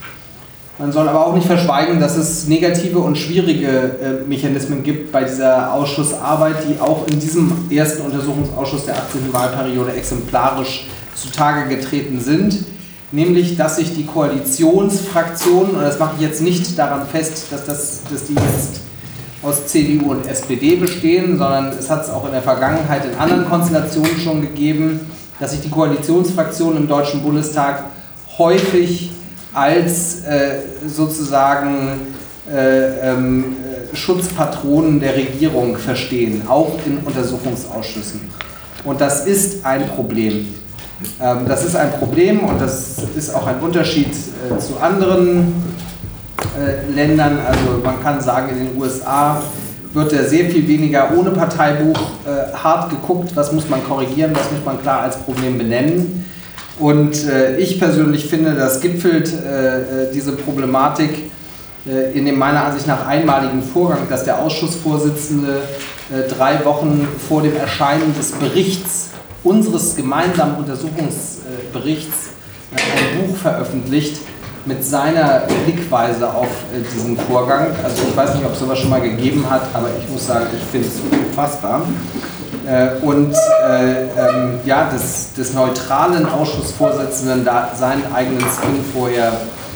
Man soll aber auch nicht verschweigen, dass es negative und schwierige äh, Mechanismen gibt bei dieser Ausschussarbeit, die auch in diesem ersten Untersuchungsausschuss der achtzehnten Wahlperiode exemplarisch zutage getreten sind. Nämlich, dass sich die Koalitionsfraktionen, und das mache ich jetzt nicht daran fest, dass, das, dass die jetzt aus C D U und S P D bestehen, sondern es hat es auch in der Vergangenheit in anderen Konstellationen schon gegeben, dass sich die Koalitionsfraktionen im Deutschen Bundestag häufig als äh, sozusagen äh, ähm, Schutzpatronen der Regierung verstehen, auch in Untersuchungsausschüssen. Und das ist ein Problem. Ähm, das ist ein Problem und das ist auch ein Unterschied äh, zu anderen äh, Ländern. Also man kann sagen, in den U S A wird ja sehr viel weniger ohne Parteibuch äh, hart geguckt, was muss man korrigieren, was muss man klar als Problem benennen. Und äh, ich persönlich finde, das gipfelt äh, diese Problematik äh, in dem meiner Ansicht nach einmaligen Vorgang, dass der Ausschussvorsitzende äh, drei Wochen vor dem Erscheinen des Berichts, unseres gemeinsamen Untersuchungsberichts, äh, ein Buch veröffentlicht mit seiner Blickweise auf äh, diesen Vorgang. Also ich weiß nicht, ob es sowas schon mal gegeben hat, aber ich muss sagen, ich finde es unfassbar. Äh, und äh, ähm, ja, des, des neutralen Ausschussvorsitzenden da seinen eigenen Spin vorher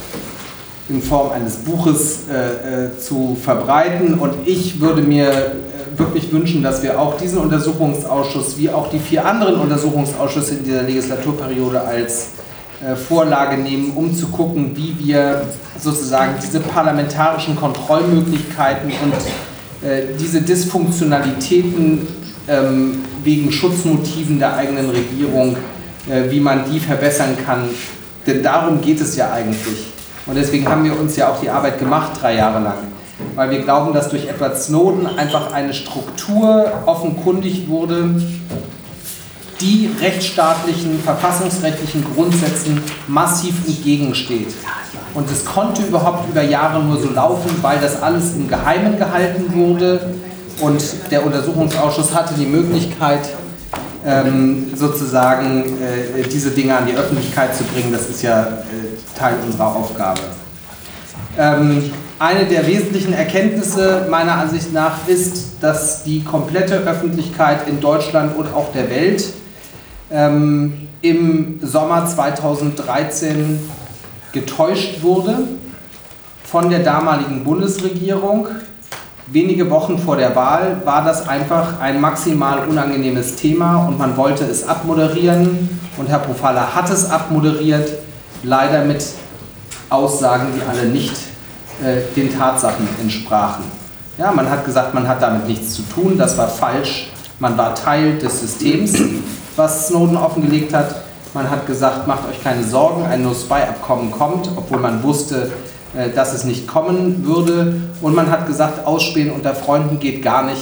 in Form eines Buches äh, äh, zu verbreiten. Und ich würde mir äh, wirklich wünschen, dass wir auch diesen Untersuchungsausschuss, wie auch die vier anderen Untersuchungsausschüsse in dieser Legislaturperiode als äh, Vorlage nehmen, um zu gucken, wie wir sozusagen diese parlamentarischen Kontrollmöglichkeiten und äh, diese Dysfunktionalitäten ähm, wegen Schutzmotiven der eigenen Regierung, äh, wie man die verbessern kann. Denn darum geht es ja eigentlich. Und deswegen haben wir uns ja auch die Arbeit gemacht, drei Jahre lang. Weil wir glauben, dass durch Edward Snowden einfach eine Struktur offenkundig wurde, die rechtsstaatlichen, verfassungsrechtlichen Grundsätzen massiv entgegensteht. Und es konnte überhaupt über Jahre nur so laufen, weil das alles im Geheimen gehalten wurde. Und der Untersuchungsausschuss hatte die Möglichkeit, ähm, sozusagen äh, diese Dinge an die Öffentlichkeit zu bringen. Das ist ja äh, Teil unserer Aufgabe. Ähm, eine der wesentlichen Erkenntnisse meiner Ansicht nach ist, dass die komplette Öffentlichkeit in Deutschland und auch der Welt ähm, im Sommer zweitausenddreizehn getäuscht wurde von der damaligen Bundesregierung. Wenige Wochen vor der Wahl war das einfach ein maximal unangenehmes Thema und man wollte es abmoderieren und Herr Pofalla hat es abmoderiert, leider mit Aussagen, die alle nicht äh, den Tatsachen entsprachen. Ja, man hat gesagt, man hat damit nichts zu tun, das war falsch, man war Teil des Systems, was Snowden offengelegt hat. Man hat gesagt, macht euch keine Sorgen, ein No-Spy-Abkommen kommt, obwohl man wusste, dass es nicht kommen würde. Und man hat gesagt, Ausspähen unter Freunden geht gar nicht,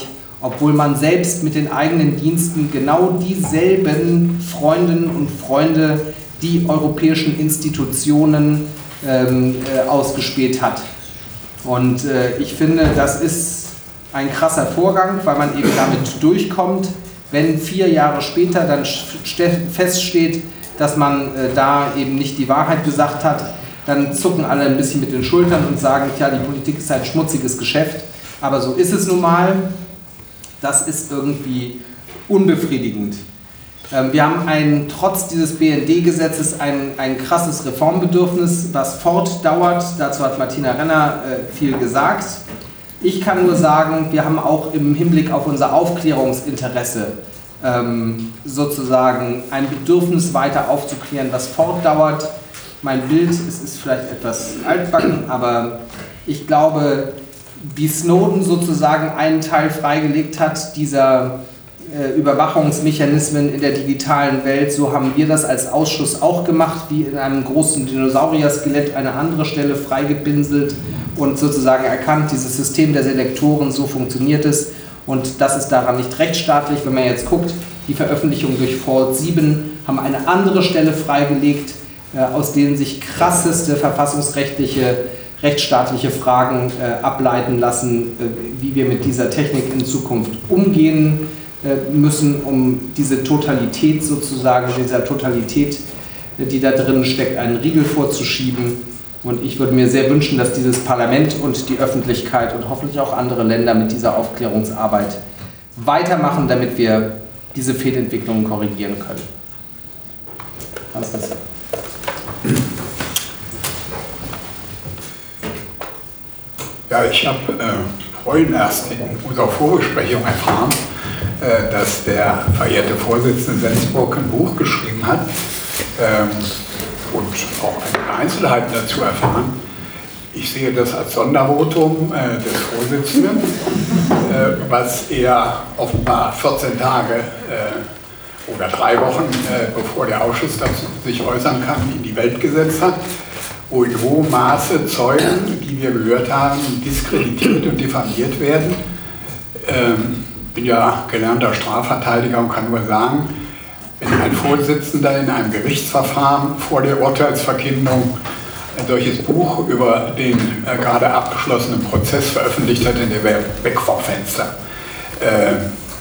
obwohl man selbst mit den eigenen Diensten genau dieselben Freundinnen und Freunde, die europäischen Institutionen ähm, äh, ausgespäht hat. Und äh, ich finde, das ist ein krasser Vorgang, weil man eben damit durchkommt. Wenn vier Jahre später dann feststeht, dass man äh, da eben nicht die Wahrheit gesagt hat, dann zucken alle ein bisschen mit den Schultern und sagen, tja, die Politik ist ein schmutziges Geschäft. Aber so ist es nun mal. Das ist irgendwie unbefriedigend. Ähm, wir haben ein, trotz dieses B N D-Gesetzes ein, ein krasses Reformbedürfnis, was fortdauert. Dazu hat Martina Renner äh, viel gesagt. Ich kann nur sagen, wir haben auch im Hinblick auf unser Aufklärungsinteresse ähm, sozusagen ein Bedürfnis weiter aufzuklären, was fortdauert. Mein Bild, es ist vielleicht etwas altbacken, aber ich glaube, wie Snowden sozusagen einen Teil freigelegt hat, dieser äh, Überwachungsmechanismen in der digitalen Welt, so haben wir das als Ausschuss auch gemacht, wie in einem großen Dinosaurier-Skelett eine andere Stelle freigepinselt und sozusagen erkannt, dieses System der Selektoren, so funktioniert es und das ist daran nicht rechtsstaatlich. Wenn man jetzt guckt, die Veröffentlichungen durch Vault sieben haben eine andere Stelle freigelegt, äh, aus denen sich krasseste verfassungsrechtliche rechtsstaatliche Fragen äh, ableiten lassen, äh, wie wir mit dieser Technik in Zukunft umgehen äh, müssen, um diese Totalität sozusagen, dieser Totalität, äh, die da drin steckt, einen Riegel vorzuschieben. Und ich würde mir sehr wünschen, dass dieses Parlament und die Öffentlichkeit und hoffentlich auch andere Länder mit dieser Aufklärungsarbeit weitermachen, damit wir diese Fehlentwicklungen korrigieren können. Was ist das? Ja, ich habe äh, vorhin erst in unserer Vorbesprechung erfahren, äh, dass der verehrte Vorsitzende Sensburg ein Buch geschrieben hat ähm, und auch einige Einzelheiten dazu erfahren. Ich sehe das als Sondervotum äh, des Vorsitzenden, äh, was er offenbar vierzehn Tage äh, oder drei Wochen, äh, bevor der Ausschuss dazu sich äußern kann, in die Welt gesetzt hat, wo in hohem Maße Zeugen, die wir gehört haben, diskreditiert und diffamiert werden. Ich ähm, bin ja gelernter Strafverteidiger und kann nur sagen, wenn ein Vorsitzender in einem Gerichtsverfahren vor der Urteilsverkündung ein solches Buch über den äh, gerade abgeschlossenen Prozess veröffentlicht hat, dann der wäre weg vom Fenster. Äh,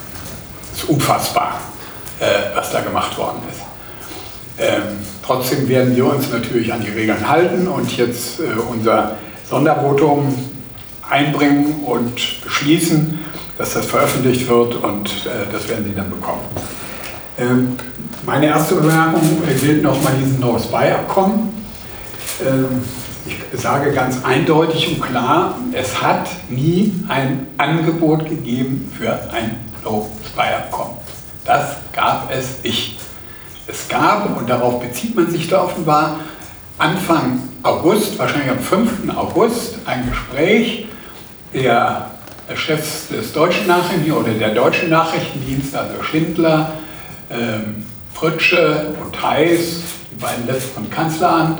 ist unfassbar, äh, was da gemacht worden ist. Ähm, trotzdem werden wir uns natürlich an die Regeln halten und jetzt äh, unser Sondervotum einbringen und beschließen, dass das veröffentlicht wird und äh, das werden Sie dann bekommen. Ähm, meine erste Bemerkung gilt nochmal diesem No-Spy-Abkommen. Ähm, ich sage ganz eindeutig und klar, es hat nie ein Angebot gegeben für ein No-Spy-Abkommen. Das gab es nicht. Es gab, und darauf bezieht man sich da offenbar, Anfang August, wahrscheinlich am fünften August, ein Gespräch der Chefs des deutschen Nachrichten oder der deutschen Nachrichtendienste, also Schindler, ähm, Fritsche und Heiß, die beiden letzten vom Kanzleramt,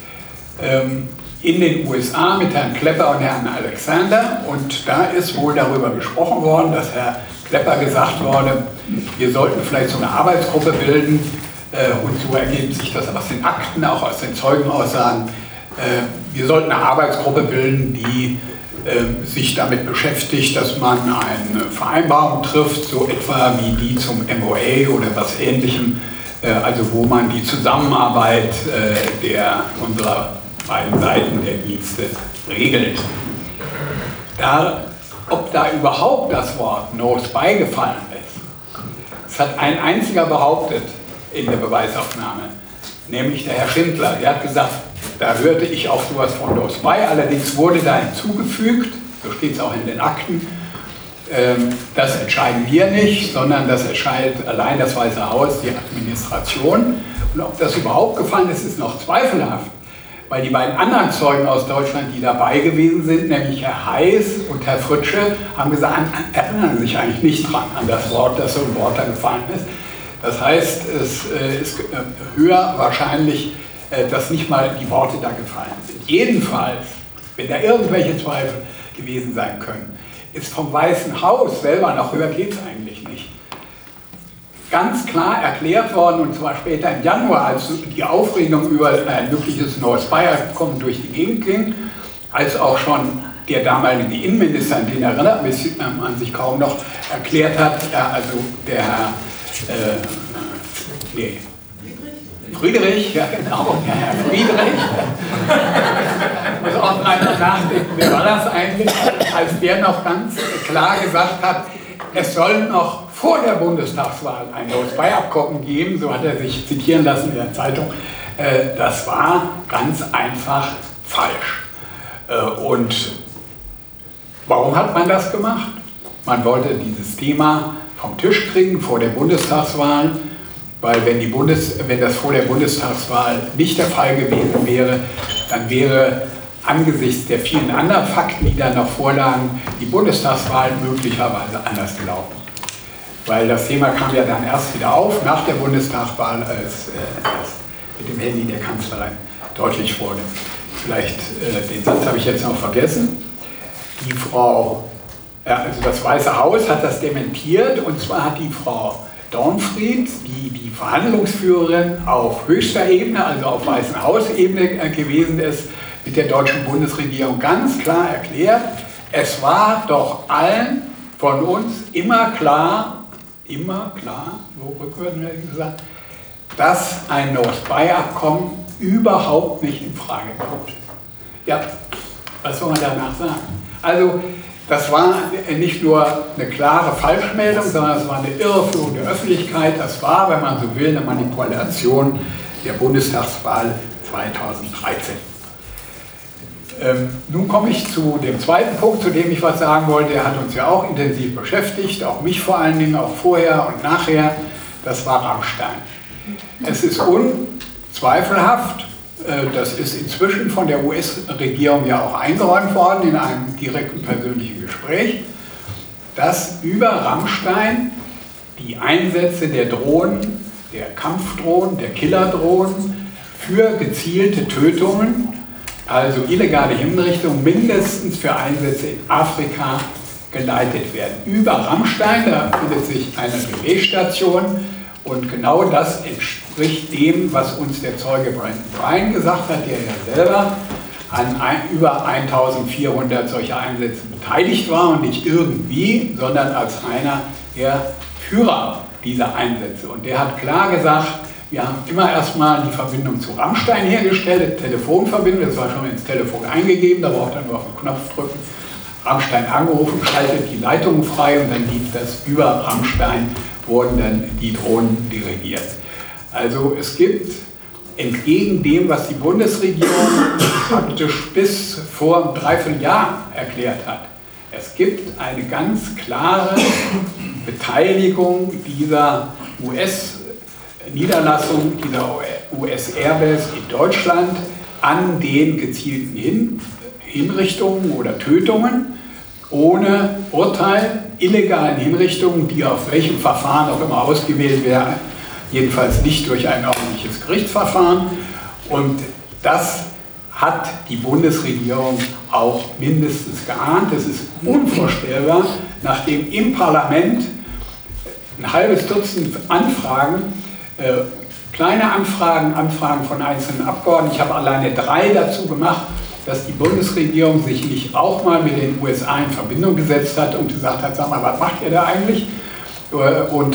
ähm, in den U S A mit Herrn Klepper und Herrn Alexander. Und da ist wohl darüber gesprochen worden, dass Herr Klepper gesagt wurde, wir sollten vielleicht so eine Arbeitsgruppe bilden, und so ergibt sich das aus den Akten, auch aus den Zeugenaussagen. Wir sollten eine Arbeitsgruppe bilden, die sich damit beschäftigt, dass man eine Vereinbarung trifft, so etwa wie die zum M O A oder was Ähnlichem, also wo man die Zusammenarbeit der, unserer beiden Seiten der Dienste regelt. Da, ob da überhaupt das Wort No Spy gefallen ist, es hat ein einziger behauptet, in der Beweisaufnahme, nämlich der Herr Schindler. Der hat gesagt, da hörte ich auch sowas von No Spy, allerdings wurde da hinzugefügt, so steht es auch in den Akten, ähm, das entscheiden wir nicht, sondern das entscheidet allein das Weiße Haus, die Administration. Und ob das überhaupt gefallen ist, ist noch zweifelhaft, weil die beiden anderen Zeugen aus Deutschland, die dabei gewesen sind, nämlich Herr Heiß und Herr Fritsche, haben gesagt, erinnern sich eigentlich nicht dran an das Wort, das so ein Wort da gefallen ist. Das heißt, es ist höher wahrscheinlich, dass nicht mal die Worte da gefallen sind. Jedenfalls, wenn da irgendwelche Zweifel gewesen sein können, ist vom Weißen Haus selber, noch höher geht es eigentlich nicht, ganz klar erklärt worden, und zwar später im Januar, als die Aufregung über ein mögliches neues Bayer-Abkommen durch die Gegend ging, als auch schon der damalige Innenminister, an den erinnert man sich kaum noch, erklärt hat, also der Herr äh, nee, Friedrich, ja genau, der Herr Friedrich, muss auch einfach nachdenken, wer war das eigentlich, als der noch ganz klar gesagt hat, es soll noch vor der Bundestagswahl ein neues Bayer-Abkommen geben, so hat er sich zitieren lassen in der Zeitung. Das war ganz einfach falsch. Und warum hat man das gemacht? Man wollte dieses Thema vom Tisch kriegen vor der Bundestagswahl, weil wenn, die Bundes, wenn das vor der Bundestagswahl nicht der Fall gewesen wäre, dann wäre angesichts der vielen anderen Fakten, die da noch vorlagen, die Bundestagswahl möglicherweise anders gelaufen. Weil das Thema kam ja dann erst wieder auf, nach der Bundestagswahl, als äh, erst mit dem Handy der Kanzlerin deutlich wurde. Vielleicht, äh, den Satz habe ich jetzt noch vergessen. Die Frau, ja, also das Weiße Haus hat das dementiert, und zwar hat die Frau Dornfried, die die Verhandlungsführerin auf höchster Ebene, also auf Weißen Haus-Ebene äh, gewesen ist, mit der deutschen Bundesregierung ganz klar erklärt, es war doch allen von uns immer klar, immer klar, so rückwärts gesagt, dass ein neues Bayer-Abkommen überhaupt nicht in Frage kommt. Ja, was soll man danach sagen? Also, das war nicht nur eine klare Falschmeldung, sondern es war eine Irreführung der Öffentlichkeit. Das war, wenn man so will, eine Manipulation der Bundestagswahl zweitausenddreizehn. Ähm, nun komme ich zu dem zweiten Punkt, zu dem ich was sagen wollte. Der hat uns ja auch intensiv beschäftigt, auch mich vor allen Dingen, auch vorher und nachher. Das war Rammstein. Es ist unzweifelhaft, äh, das ist inzwischen von der U S-Regierung ja auch eingeräumt worden in einem direkten persönlichen Gespräch, dass über Rammstein die Einsätze der Drohnen, der Kampfdrohnen, der Killerdrohnen für gezielte Tötungen, also illegale Hinrichtungen, mindestens für Einsätze in Afrika geleitet werden. Über Rammstein, da findet sich eine Relaisstation, und genau das entspricht dem, was uns der Zeuge Brandon Bryan gesagt hat, der ja selber an ein, über eintausendvierhundert solcher Einsätzen beteiligt war, und nicht irgendwie, sondern als einer der Führer dieser Einsätze. Und der hat klar gesagt, wir haben immer erstmal die Verbindung zu Rammstein hergestellt, die Telefonverbindung, das war schon ins Telefon eingegeben, da braucht er nur auf den Knopf drücken, Rammstein angerufen, schaltet die Leitung frei, und dann lief das über Rammstein, wurden dann die Drohnen dirigiert. Also es gibt, entgegen dem, was die Bundesregierung praktisch bis vor einem Dreivierteljahr erklärt hat, es gibt eine ganz klare Beteiligung dieser U S-Niederlassung, dieser U S-Airbase in Deutschland an den gezielten Hin Hinrichtungen oder Tötungen ohne Urteil, illegalen Hinrichtungen, die auf welchem Verfahren auch immer ausgewählt werden, jedenfalls nicht durch ein ordentliches Gerichtsverfahren. Und das hat die Bundesregierung auch mindestens geahnt. Es ist unvorstellbar, nachdem im Parlament ein halbes Dutzend Anfragen, äh, kleine Anfragen, Anfragen von einzelnen Abgeordneten, ich habe alleine drei dazu gemacht, dass die Bundesregierung sich nicht auch mal mit den U S A in Verbindung gesetzt hat und gesagt hat, sag mal, was macht ihr da eigentlich? Und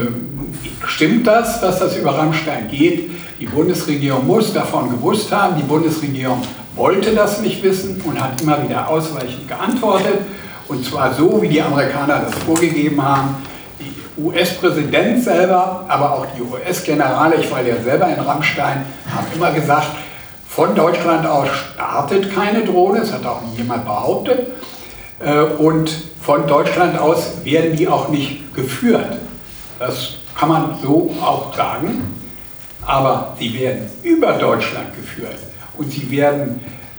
äh, stimmt das, dass das über Rammstein geht? Die Bundesregierung muss davon gewusst haben. Die Bundesregierung wollte das nicht wissen und hat immer wieder ausweichend geantwortet. Und zwar so, wie die Amerikaner das vorgegeben haben. Die U S-Präsident selber, aber auch die U S-Generale, ich war ja selber in Rammstein, haben immer gesagt, von Deutschland aus startet keine Drohne, das hat auch nie jemand behauptet. Und von Deutschland aus werden die auch nicht geführt. Das kann man so auch sagen. Aber sie werden über Deutschland geführt. Und sie werden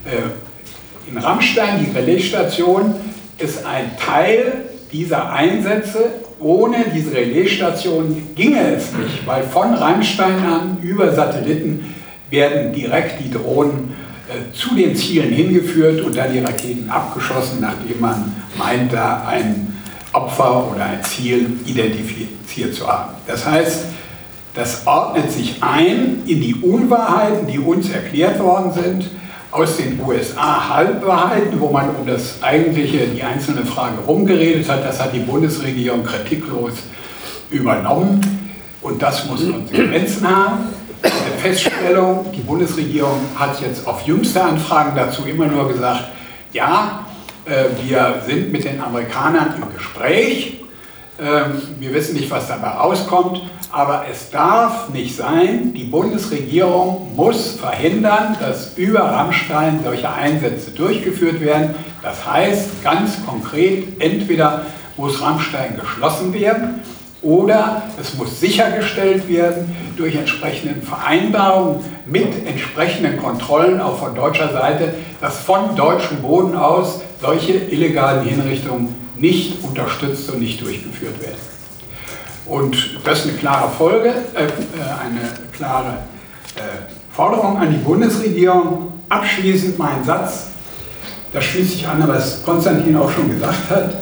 äh, in Rammstein, die Relaisstation, ist ein Teil dieser Einsätze. Ohne diese Relaisstation ginge es nicht, weil von Rammstein an über Satelliten werden direkt die Drohnen äh, zu den Zielen hingeführt und dann die Raketen abgeschossen, nachdem man meint, da ein Opfer oder ein Ziel identifiziert zu haben. Das heißt, das ordnet sich ein in die Unwahrheiten, die uns erklärt worden sind, aus den U S A Halbwahrheiten, wo man um das eigentliche, die einzelne Frage rumgeredet hat. Das hat die Bundesregierung kritiklos übernommen und das muss Konsequenzen haben. Eine Feststellung, die Bundesregierung hat jetzt auf jüngste Anfragen dazu immer nur gesagt, ja, wir sind mit den Amerikanern im Gespräch, wir wissen nicht, was dabei rauskommt, aber es darf nicht sein, die Bundesregierung muss verhindern, dass über Rammstein solche Einsätze durchgeführt werden. Das heißt ganz konkret, entweder muss Rammstein geschlossen werden oder es muss sichergestellt werden durch entsprechende Vereinbarungen mit entsprechenden Kontrollen auch von deutscher Seite, dass von deutschem Boden aus solche illegalen Hinrichtungen nicht unterstützt und nicht durchgeführt werden. Und das ist eine klare Folge, äh, eine klare äh, Forderung an die Bundesregierung. Abschließend mein Satz, da schließe ich an, was Konstantin auch schon gesagt hat.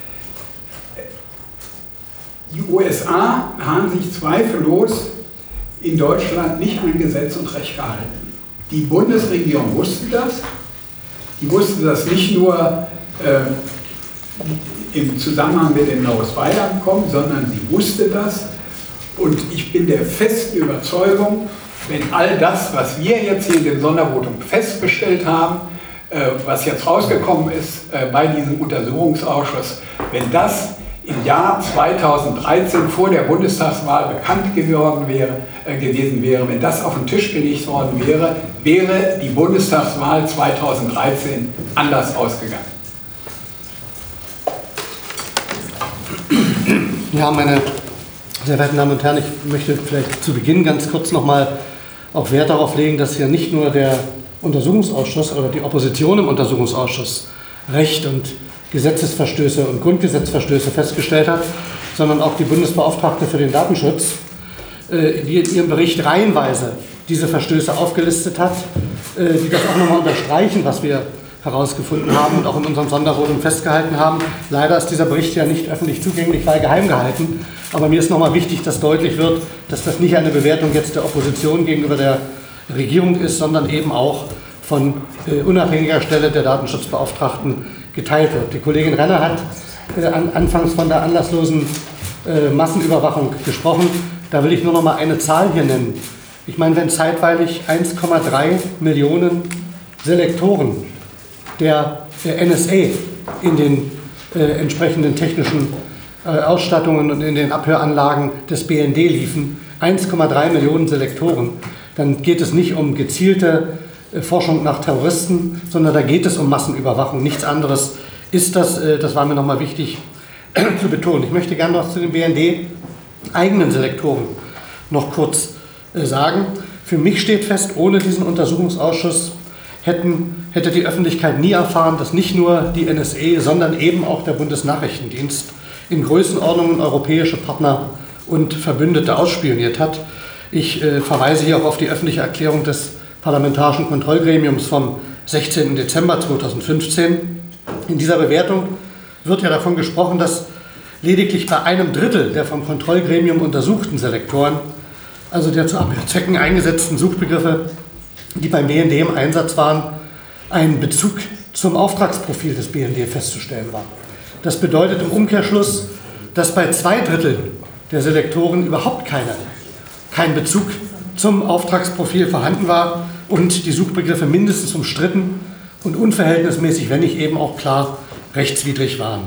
Die U S A haben sich zweifellos in Deutschland nicht an Gesetz und Recht gehalten. Die Bundesregierung wusste das. Die wusste das nicht nur äh, im Zusammenhang mit dem Norris-Weyl-Abkommen, sondern sie wusste das. Und ich bin der festen Überzeugung, wenn all das, was wir jetzt hier in dem Sondervotum festgestellt haben, äh, was jetzt rausgekommen ist äh, bei diesem Untersuchungsausschuss, wenn das im Jahr zweitausenddreizehn vor der Bundestagswahl bekannt geworden wäre, äh, gewesen wäre, wenn das auf den Tisch gelegt worden wäre, wäre die Bundestagswahl zweitausenddreizehn anders ausgegangen. Ja, meine sehr verehrten Damen und Herren, ich möchte vielleicht zu Beginn ganz kurz nochmal auch Wert darauf legen, dass hier nicht nur der Untersuchungsausschuss oder die Opposition im Untersuchungsausschuss Recht und Gesetzesverstöße und Grundgesetzverstöße festgestellt hat, sondern auch die Bundesbeauftragte für den Datenschutz, die in ihrem Bericht reihenweise diese Verstöße aufgelistet hat, die das auch nochmal unterstreichen, was wir herausgefunden haben und auch in unserem Sondervotum festgehalten haben. Leider ist dieser Bericht ja nicht öffentlich zugänglich, weil geheim gehalten. Aber mir ist nochmal wichtig, dass deutlich wird, dass das nicht eine Bewertung jetzt der Opposition gegenüber der Regierung ist, sondern eben auch von äh, unabhängiger Stelle der Datenschutzbeauftragten geteilt wird. Die Kollegin Renner hat äh, an, anfangs von der anlasslosen äh, Massenüberwachung gesprochen. Da will ich nur noch mal eine Zahl hier nennen. Ich meine, wenn zeitweilig eins Komma drei Millionen Selektoren der, der N S A in den äh, entsprechenden technischen äh, Ausstattungen und in den Abhöranlagen des B N D liefen, eins Komma drei Millionen Selektoren, dann geht es nicht um gezielte äh, Forschung nach Terroristen, sondern da geht es um Massenüberwachung. Nichts anderes ist das. Äh, das war mir nochmal wichtig äh, zu betonen. Ich möchte gerne noch zu den B N D eigenen Selektoren noch kurz äh, sagen. Für mich steht fest, ohne diesen Untersuchungsausschuss hätten, hätte die Öffentlichkeit nie erfahren, dass nicht nur die N S A, sondern eben auch der Bundesnachrichtendienst in Größenordnungen europäische Partner und Verbündete ausspioniert hat. Ich äh, verweise hier auch auf die öffentliche Erklärung des Parlamentarischen Kontrollgremiums vom sechzehnten Dezember zweitausendfünfzehn. In dieser Bewertung wird ja davon gesprochen, dass lediglich bei einem Drittel der vom Kontrollgremium untersuchten Selektoren, also der zu Abhörzwecken eingesetzten Suchbegriffe, die beim B N D im Einsatz waren, ein Bezug zum Auftragsprofil des B N D festzustellen war. Das bedeutet im Umkehrschluss, dass bei zwei Dritteln der Selektoren überhaupt keine, kein Bezug zum Auftragsprofil vorhanden war und die Suchbegriffe mindestens umstritten und unverhältnismäßig, wenn nicht eben auch klar rechtswidrig waren.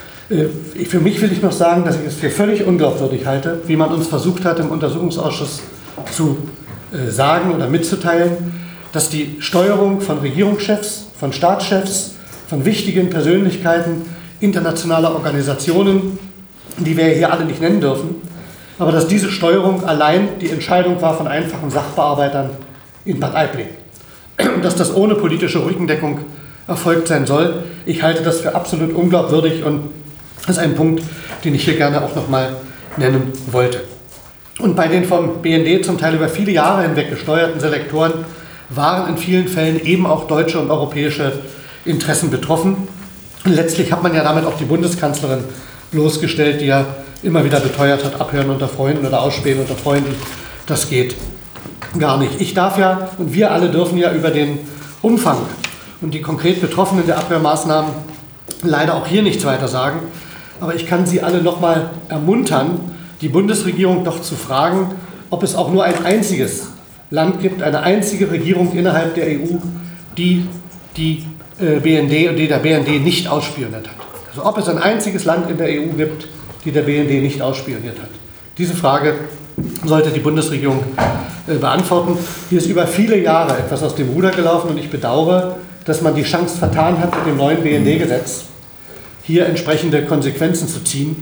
Für mich will ich noch sagen, dass ich es für völlig unglaubwürdig halte, wie man uns versucht hat, im Untersuchungsausschuss zu sagen oder mitzuteilen, dass die Steuerung von Regierungschefs, von Staatschefs, von wichtigen Persönlichkeiten, internationaler Organisationen, die wir hier alle nicht nennen dürfen, aber dass diese Steuerung allein die Entscheidung war von einfachen Sachbearbeitern in Bad Aibling. Und dass das ohne politische Rückendeckung erfolgt sein soll. Ich halte das für absolut unglaubwürdig und das ist ein Punkt, den ich hier gerne auch nochmal nennen wollte. Und bei den vom B N D zum Teil über viele Jahre hinweg gesteuerten Selektoren waren in vielen Fällen eben auch deutsche und europäische Interessen betroffen. Und letztlich hat man ja damit auch die Bundeskanzlerin bloßgestellt, die ja immer wieder beteuert hat, Abhören unter Freunden oder Ausspähen unter Freunden, das geht gar nicht. Ich darf ja und wir alle dürfen ja über den Umfang und die konkret Betroffenen der Abhörmaßnahmen leider auch hier nichts weiter sagen. Aber ich kann Sie alle noch mal ermuntern, die Bundesregierung doch zu fragen, ob es auch nur ein einziges Land gibt, eine einzige Regierung innerhalb der E U, die die B N D und die der B N D nicht ausspioniert hat. Also ob es ein einziges Land in der E U gibt, die der B N D nicht ausspioniert hat. Diese Frage sollte die Bundesregierung äh, beantworten. Hier ist über viele Jahre etwas aus dem Ruder gelaufen und ich bedauere, dass man die Chance vertan hat, mit dem neuen B N D-Gesetz hier entsprechende Konsequenzen zu ziehen.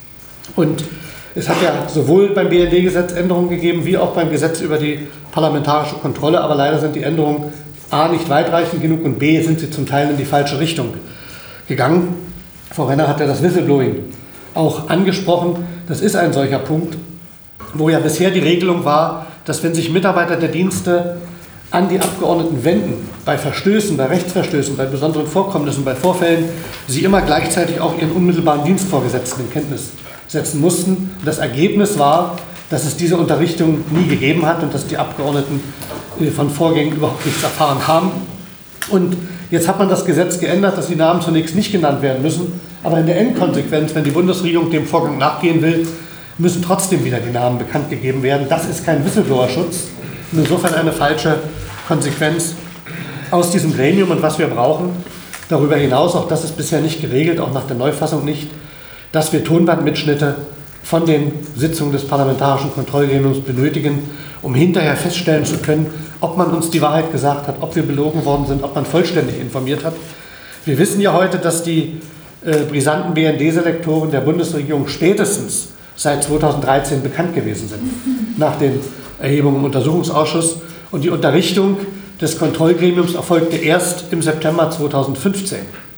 Und es hat ja sowohl beim B N D-Gesetz Änderungen gegeben, wie auch beim Gesetz über die parlamentarische Kontrolle, aber leider sind die Änderungen A, nicht weitreichend genug und B, sind sie zum Teil in die falsche Richtung gegangen. Frau Renner hat ja das Whistleblowing auch angesprochen. Das ist ein solcher Punkt, wo ja bisher die Regelung war, dass wenn sich Mitarbeiter der Dienste an die Abgeordneten wenden, bei Verstößen, bei Rechtsverstößen, bei besonderen Vorkommnissen, bei Vorfällen, sie immer gleichzeitig auch ihren unmittelbaren Dienstvorgesetzten in Kenntnis setzen mussten. Und das Ergebnis war, dass es diese Unterrichtung nie gegeben hat und dass die Abgeordneten von Vorgängen überhaupt nichts erfahren haben. Und jetzt hat man das Gesetz geändert, dass die Namen zunächst nicht genannt werden müssen, aber in der Endkonsequenz, wenn die Bundesregierung dem Vorgang nachgehen will, müssen trotzdem wieder die Namen bekannt gegeben werden. Das ist kein Whistleblower-Schutz und insofern eine falsche Konsequenz aus diesem Gremium. Und was wir brauchen, darüber hinaus, auch das ist bisher nicht geregelt, auch nach der Neufassung nicht, dass wir Tonbandmitschnitte von den Sitzungen des Parlamentarischen Kontrollgremiums benötigen, um hinterher feststellen zu können, ob man uns die Wahrheit gesagt hat, ob wir belogen worden sind, ob man vollständig informiert hat. Wir wissen ja heute, dass die äh, brisanten B N D-Selektoren der Bundesregierung spätestens seit zweitausenddreizehn bekannt gewesen sind, nach den Erhebungen im Untersuchungsausschuss. Und die Unterrichtung des Kontrollgremiums erfolgte erst im September zweitausendfünfzehn.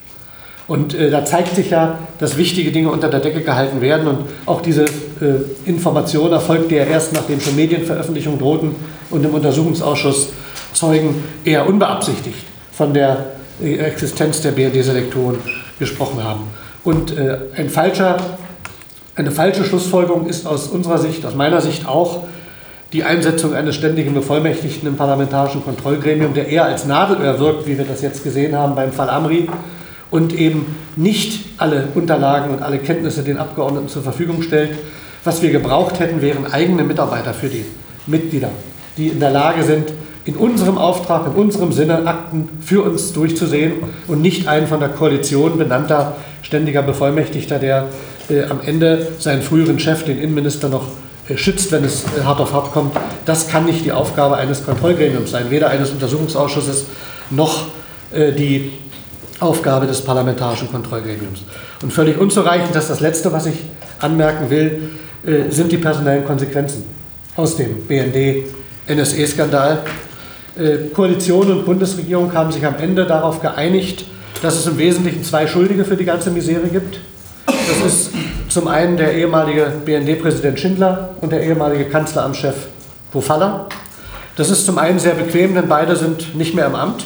Und äh, da zeigt sich ja, dass wichtige Dinge unter der Decke gehalten werden. Und auch diese äh, Information erfolgte ja erst, nachdem schon Medienveröffentlichungen drohten und im Untersuchungsausschuss Zeugen eher unbeabsichtigt von der äh, Existenz der B N D-Selektoren gesprochen haben. Und äh, ein falscher, eine falsche Schlussfolgerung ist aus unserer Sicht, aus meiner Sicht auch, die Einsetzung eines ständigen Bevollmächtigten im Parlamentarischen Kontrollgremium, der eher als Nadelöhr wirkt, wie wir das jetzt gesehen haben beim Fall Amri, und eben nicht alle Unterlagen und alle Kenntnisse den Abgeordneten zur Verfügung stellt. Was wir gebraucht hätten, wären eigene Mitarbeiter für die Mitglieder, die in der Lage sind, in unserem Auftrag, in unserem Sinne Akten für uns durchzusehen und nicht ein von der Koalition benannter ständiger Bevollmächtigter, der äh, am Ende seinen früheren Chef, den Innenminister, noch äh, schützt, wenn es äh, hart auf hart kommt. Das kann nicht die Aufgabe eines Kontrollgremiums sein, weder eines Untersuchungsausschusses noch äh, die Aufgabe des Parlamentarischen Kontrollgremiums. Und völlig unzureichend, das ist das Letzte, was ich anmerken will, äh, sind die personellen Konsequenzen aus dem B N D-N S E-Skandal. Äh, Koalition und Bundesregierung haben sich am Ende darauf geeinigt, dass es im Wesentlichen zwei Schuldige für die ganze Misere gibt. Das ist zum einen der ehemalige B N D-Präsident Schindler und der ehemalige Kanzleramtschef Pofalla. Das ist zum einen sehr bequem, denn beide sind nicht mehr im Amt.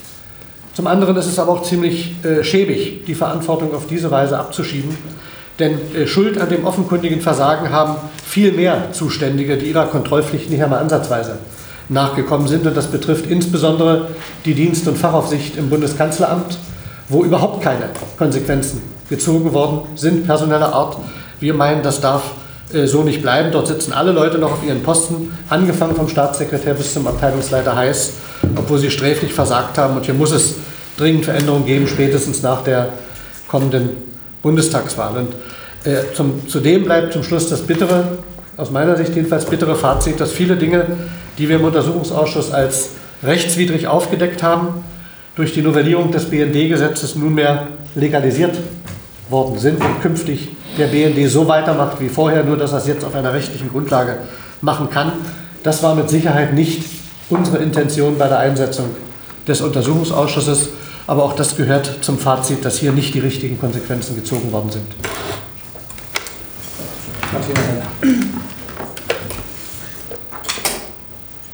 Zum anderen ist es aber auch ziemlich äh, schäbig, die Verantwortung auf diese Weise abzuschieben. Denn äh, Schuld an dem offenkundigen Versagen haben viel mehr Zuständige, die ihrer Kontrollpflicht nicht einmal ansatzweise nachgekommen sind. Und das betrifft insbesondere die Dienst- und Fachaufsicht im Bundeskanzleramt, wo überhaupt keine Konsequenzen gezogen worden sind, personeller Art. Wir meinen, das darf äh, so nicht bleiben. Dort sitzen alle Leute noch auf ihren Posten, angefangen vom Staatssekretär bis zum Abteilungsleiter Heiß, obwohl sie sträflich versagt haben. Und hier muss es dringend Veränderungen geben, spätestens nach der kommenden Bundestagswahl. Und äh, zum, zudem bleibt zum Schluss das bittere, aus meiner Sicht jedenfalls bittere Fazit, dass viele Dinge, die wir im Untersuchungsausschuss als rechtswidrig aufgedeckt haben, durch die Novellierung des B N D-Gesetzes nunmehr legalisiert worden sind und künftig der B N D so weitermacht wie vorher, nur dass er es jetzt auf einer rechtlichen Grundlage machen kann. Das war mit Sicherheit nicht unsere Intention bei der Einsetzung des Untersuchungsausschusses, aber auch das gehört zum Fazit, dass hier nicht die richtigen Konsequenzen gezogen worden sind.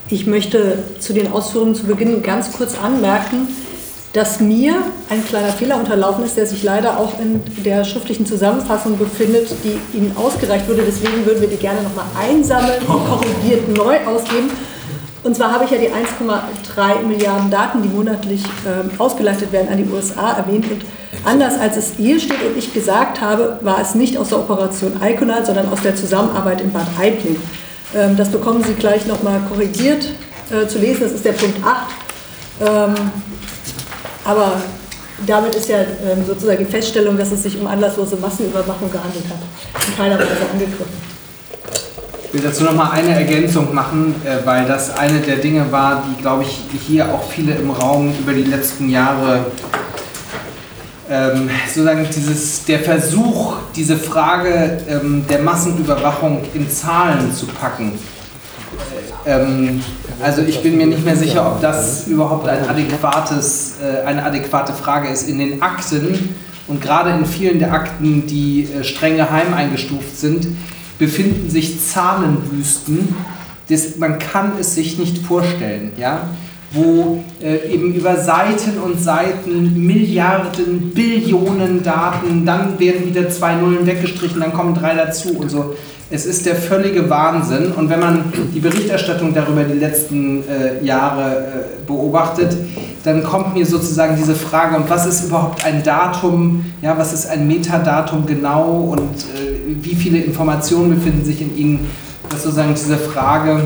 Ich möchte zu den Ausführungen zu Beginn ganz kurz anmerken, dass mir ein kleiner Fehler unterlaufen ist, der sich leider auch in der schriftlichen Zusammenfassung befindet, die Ihnen ausgereicht wurde. Deswegen würden wir die gerne nochmal einsammeln und korrigiert neu ausgeben. Und zwar habe ich ja die eins Komma drei Milliarden Daten, die monatlich ähm, ausgeleitet werden, an die U S A erwähnt. Und anders als es hier steht und ich gesagt habe, war es nicht aus der Operation Iconal, sondern aus der Zusammenarbeit in Bad Aibling. Ähm, das bekommen Sie gleich nochmal korrigiert äh, zu lesen. Das ist der Punkt acht. Ähm, aber damit ist ja ähm, sozusagen die Feststellung, dass es sich um anlasslose Massenüberwachung gehandelt hat, in keiner Weise angegriffen. Ich will dazu noch mal eine Ergänzung machen, weil das eine der Dinge war, die, glaube ich, hier auch viele im Raum über die letzten Jahre ähm, sozusagen dieses, der Versuch, diese Frage ähm, der Massenüberwachung in Zahlen zu packen. Ähm, also ich bin mir nicht mehr sicher, ob das überhaupt ein adäquates, äh, eine adäquate Frage ist. In den Akten und gerade in vielen der Akten, die äh, streng geheim eingestuft sind, befinden sich Zahlenwüsten, das, man kann es sich nicht vorstellen, ja? Wo äh, eben über Seiten und Seiten Milliarden, Billionen Daten, dann werden wieder zwei Nullen weggestrichen, dann kommen drei dazu und so. Es ist der völlige Wahnsinn und wenn man die Berichterstattung darüber die letzten äh, Jahre äh, beobachtet, dann kommt mir sozusagen diese Frage, und was ist überhaupt ein Datum, ja, was ist ein Metadatum genau und äh, wie viele Informationen befinden sich in ihnen, das ist sozusagen diese Frage,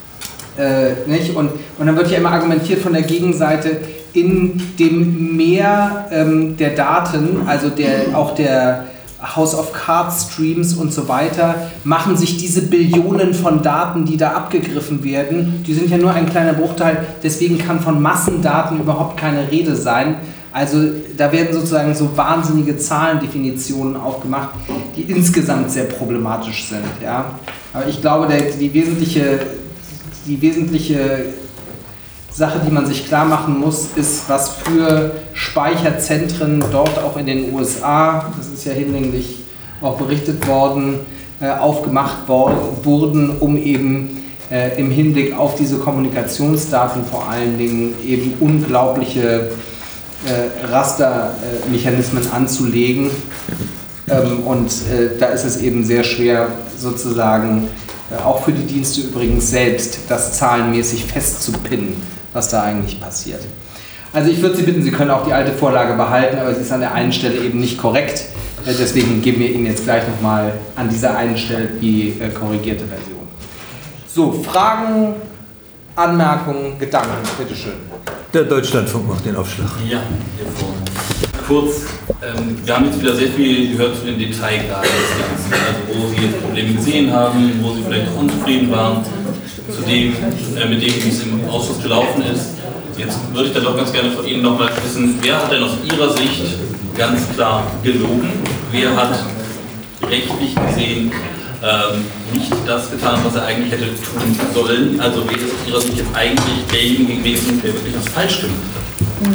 äh, nicht? Und, und dann wird ja immer argumentiert von der Gegenseite, in dem Meer ähm, der Daten, also der, auch der House of Cards Streams und so weiter, machen sich diese Billionen von Daten, die da abgegriffen werden, die sind ja nur ein kleiner Bruchteil, deswegen kann von Massendaten überhaupt keine Rede sein. Also da werden sozusagen so wahnsinnige Zahlendefinitionen aufgemacht, die insgesamt sehr problematisch sind. Ja? Aber ich glaube, der, die, wesentliche, die wesentliche Sache, die man sich klar machen muss, ist, was für Speicherzentren dort auch in den U S A, das ist ja hinlänglich auch berichtet worden, äh, aufgemacht worden, wurden, um eben äh, im Hinblick auf diese Kommunikationsdaten vor allen Dingen eben unglaubliche äh, Rastermechanismen äh, anzulegen. Ähm, und äh, da ist es eben sehr schwer, sozusagen, äh, auch für die Dienste übrigens selbst, das zahlenmäßig festzupinnen, was da eigentlich passiert. Also ich würde Sie bitten, Sie können auch die alte Vorlage behalten, aber sie ist an der einen Stelle eben nicht korrekt. Deswegen geben wir Ihnen jetzt gleich nochmal an dieser einen Stelle die äh, korrigierte Version. So, Fragen, Anmerkungen, Gedanken, bitteschön. Der Deutschlandfunk macht den Aufschlag. Ja, hier vorne. Kurz, ähm, wir haben jetzt wieder sehr viel gehört zu den Detailgraden des Ganzen, also wo Sie jetzt Probleme gesehen haben, wo Sie vielleicht auch unzufrieden waren, zu dem, äh, mit dem, wie es im Ausschuss gelaufen ist. Jetzt würde ich da doch ganz gerne von Ihnen nochmal wissen, wer hat denn aus Ihrer Sicht ganz klar gelogen? Wer hat rechtlich gesehen ähm, nicht das getan, was er eigentlich hätte tun sollen? Also wer ist aus Ihrer Sicht jetzt eigentlich derjenige gewesen, der wirklich was falsch gemacht hat?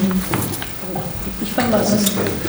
Ich fange mal an.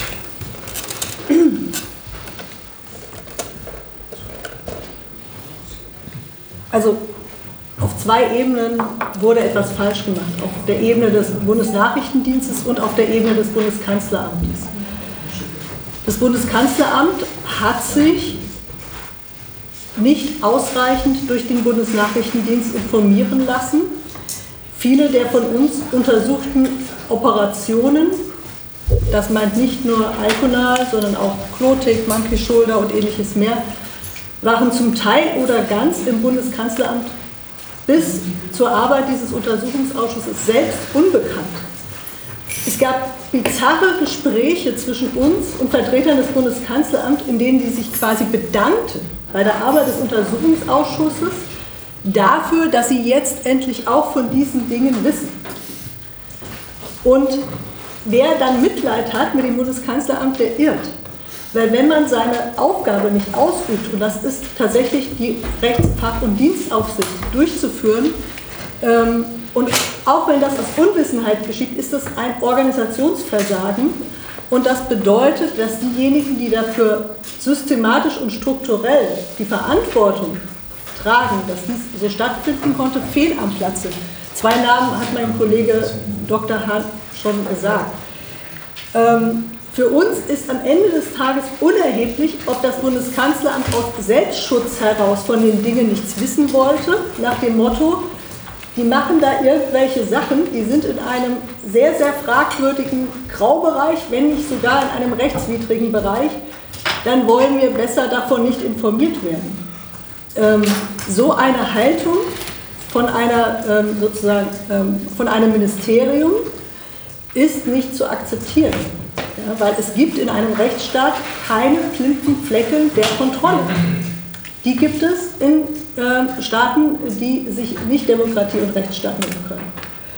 Also auf zwei Ebenen wurde etwas falsch gemacht. Auf der Ebene des Bundesnachrichtendienstes und auf der Ebene des Bundeskanzleramtes. Das Bundeskanzleramt hat sich nicht ausreichend durch den Bundesnachrichtendienst informieren lassen. Viele der von uns untersuchten Operationen, das meint nicht nur Iconal, sondern auch Klotik, Monkey Shoulder und ähnliches mehr, waren zum Teil oder ganz im Bundeskanzleramt bis zur Arbeit dieses Untersuchungsausschusses selbst unbekannt. Es gab bizarre Gespräche zwischen uns und Vertretern des Bundeskanzleramts, in denen die sich quasi bedankten bei der Arbeit des Untersuchungsausschusses dafür, dass sie jetzt endlich auch von diesen Dingen wissen. Und wer dann Mitleid hat mit dem Bundeskanzleramt, der irrt. Weil wenn man seine Aufgabe nicht ausübt, und das ist tatsächlich die Rechts-, Fach- und Dienstaufsicht durchzuführen, ähm, und auch wenn das aus Unwissenheit geschieht, ist das ein Organisationsversagen. Und das bedeutet, dass diejenigen, die dafür systematisch und strukturell die Verantwortung tragen, dass dies so stattfinden konnte, fehl am Platz sind. Zwei Namen hat mein Kollege Doktor Hahn schon gesagt. Ähm, für uns ist am Ende des Tages unerheblich, ob das Bundeskanzleramt aus Selbstschutz heraus von den Dingen nichts wissen wollte, nach dem Motto, die machen da irgendwelche Sachen, die sind in einem sehr, sehr fragwürdigen Graubereich, wenn nicht sogar in einem rechtswidrigen Bereich, dann wollen wir besser davon nicht informiert werden. Ähm, so eine Haltung von einer, ähm, sozusagen, ähm, von einem Ministerium ist nicht zu akzeptieren, ja, weil es gibt in einem Rechtsstaat keine blinden Flecken der Kontrolle. Die gibt es in äh, Staaten, die sich nicht Demokratie und Rechtsstaat nennen können.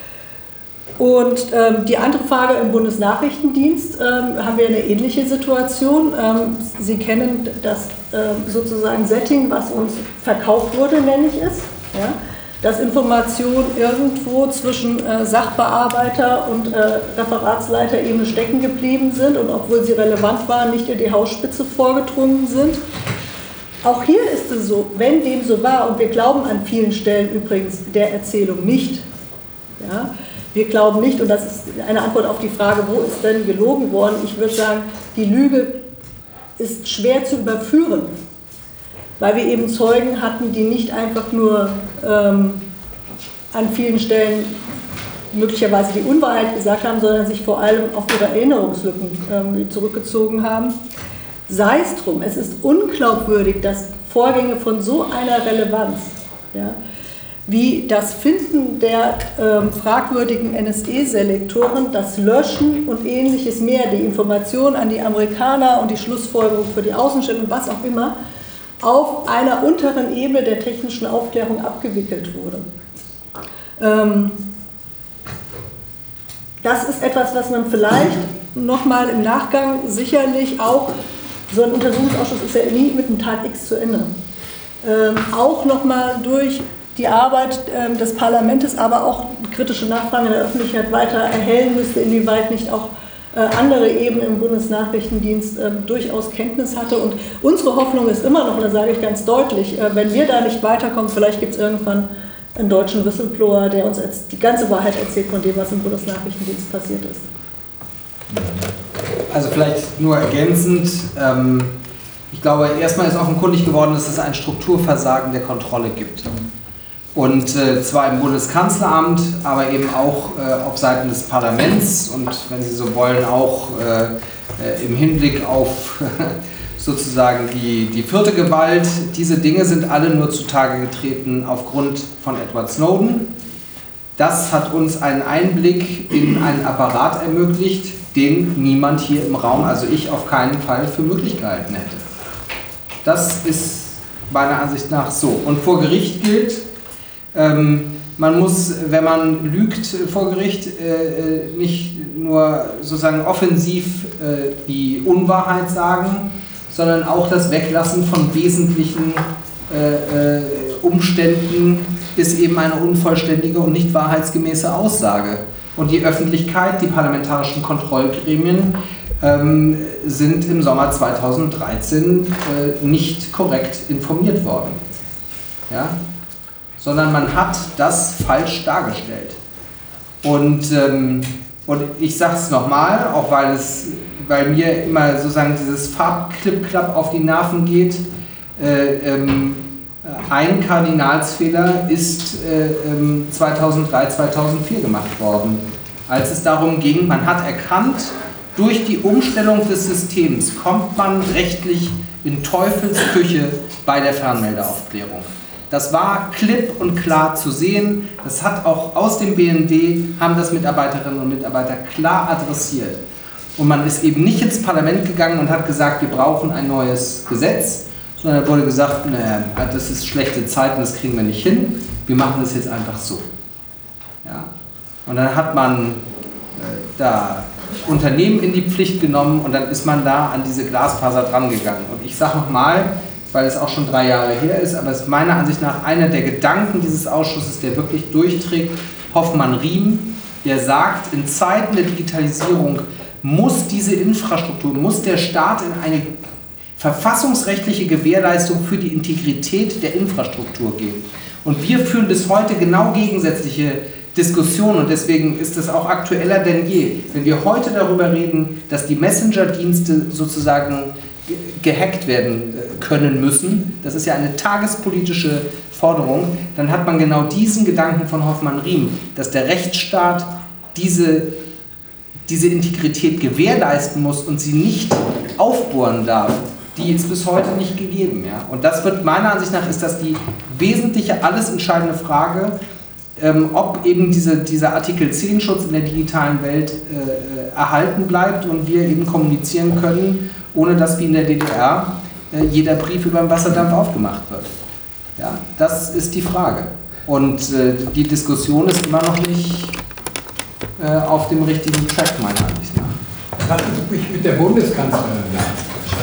Und ähm, die andere Frage im Bundesnachrichtendienst ähm, haben wir eine ähnliche Situation. Ähm, Sie kennen das ähm, sozusagen Setting, was uns verkauft wurde, nenne ich es. Ja? Dass Informationen irgendwo zwischen äh, Sachbearbeiter und äh, Referatsleiterebene stecken geblieben sind und obwohl sie relevant waren, nicht in die Hausspitze vorgedrungen sind. Auch hier ist es so, wenn dem so war, und wir glauben an vielen Stellen übrigens der Erzählung nicht, ja, wir glauben nicht, und das ist eine Antwort auf die Frage, wo ist denn gelogen worden, ich würde sagen, die Lüge ist schwer zu überführen, weil wir eben Zeugen hatten, die nicht einfach nur ähm, an vielen Stellen möglicherweise die Unwahrheit gesagt haben, sondern sich vor allem auf ihre Erinnerungslücken ähm, zurückgezogen haben. Sei es drum, es ist unglaubwürdig, dass Vorgänge von so einer Relevanz, ja, wie das Finden der ähm, fragwürdigen N S E-Selektoren, das Löschen und ähnliches mehr, die Informationen an die Amerikaner und die Schlussfolgerung für die Außenstelle und was auch immer, auf einer unteren Ebene der technischen Aufklärung abgewickelt wurde. Ähm, das ist etwas, was man vielleicht nochmal im Nachgang sicherlich auch, so ein Untersuchungsausschuss ist ja nie mit einem Tag X zu Ende, ähm, auch nochmal durch die Arbeit ähm, des Parlaments, aber auch kritische Nachfragen in der Öffentlichkeit weiter erhellen müsste, inwieweit nicht auch äh, andere Ebenen im Bundesnachrichtendienst äh, durchaus Kenntnis hatte. Und unsere Hoffnung ist immer noch, und das sage ich ganz deutlich, äh, wenn wir da nicht weiterkommen, vielleicht gibt es irgendwann einen deutschen Whistleblower, der uns jetzt die ganze Wahrheit erzählt von dem, was im Bundesnachrichtendienst passiert ist. Also vielleicht nur ergänzend, ähm, ich glaube, erstmal ist offenkundig geworden, dass es ein Strukturversagen der Kontrolle gibt. Und äh, zwar im Bundeskanzleramt, aber eben auch äh, auf Seiten des Parlaments und, wenn Sie so wollen, auch äh, äh, im Hinblick auf sozusagen die, die vierte Gewalt. Diese Dinge sind alle nur zutage getreten aufgrund von Edward Snowden. Das hat uns einen Einblick in einen Apparat ermöglicht, den niemand hier im Raum, also ich auf keinen Fall für möglich gehalten hätte. Das ist meiner Ansicht nach so. Und vor Gericht gilt, ähm, man muss, wenn man lügt vor Gericht, äh, nicht nur sozusagen offensiv äh, die Unwahrheit sagen, sondern auch das Weglassen von wesentlichen äh, äh, Umständen ist eben eine unvollständige und nicht wahrheitsgemäße Aussage. Und die Öffentlichkeit, die parlamentarischen Kontrollgremien ähm, sind im Sommer zweitausenddreizehn äh, nicht korrekt informiert worden. Ja? Sondern man hat das falsch dargestellt. Und, ähm, und ich sage es nochmal, auch weil, es, weil mir immer sozusagen dieses Farbklipp-Klapp auf die Nerven geht, äh, ähm, ein Kardinalsfehler ist äh, zweitausenddrei, zweitausendvier gemacht worden, als es darum ging, man hat erkannt, durch die Umstellung des Systems kommt man rechtlich in Teufelsküche bei der Fernmeldeaufklärung. Das war klipp und klar zu sehen, das hat auch aus dem B N D, haben das Mitarbeiterinnen und Mitarbeiter klar adressiert. Und man ist eben nicht ins Parlament gegangen und hat gesagt, wir brauchen ein neues Gesetz, sondern da wurde gesagt, naja, das ist schlechte Zeiten, das kriegen wir nicht hin, wir machen das jetzt einfach so. Ja? Und dann hat man äh, da Unternehmen in die Pflicht genommen und dann ist man da an diese Glasfaser dran gegangen. Und ich sage nochmal, weil es auch schon drei Jahre her ist, aber es ist meiner Ansicht nach einer der Gedanken dieses Ausschusses, der wirklich durchträgt, Hoffmann-Riem, der sagt, in Zeiten der Digitalisierung muss diese Infrastruktur, muss der Staat in eine verfassungsrechtliche Gewährleistung für die Integrität der Infrastruktur geben. Und wir führen bis heute genau gegensätzliche Diskussionen und deswegen ist es auch aktueller denn je. Wenn wir heute darüber reden, dass die Messenger-Dienste sozusagen gehackt werden können müssen, das ist ja eine tagespolitische Forderung, dann hat man genau diesen Gedanken von Hoffmann-Riem, dass der Rechtsstaat diese, diese Integrität gewährleisten muss und sie nicht aufbohren darf. Die ist bis heute nicht gegeben. Ja? Und das wird meiner Ansicht nach, ist das die wesentliche, alles entscheidende Frage, ähm, ob eben diese, dieser Artikel zehn Schutz in der digitalen Welt äh, erhalten bleibt und wir eben kommunizieren können, ohne dass wie in der D D R äh, jeder Brief über den Wasserdampf aufgemacht wird. Ja? Das ist die Frage. Und äh, die Diskussion ist immer noch nicht äh, auf dem richtigen Track, meiner Ansicht nach. Lassen Sie mich mit der Bundeskanzlerin sagen.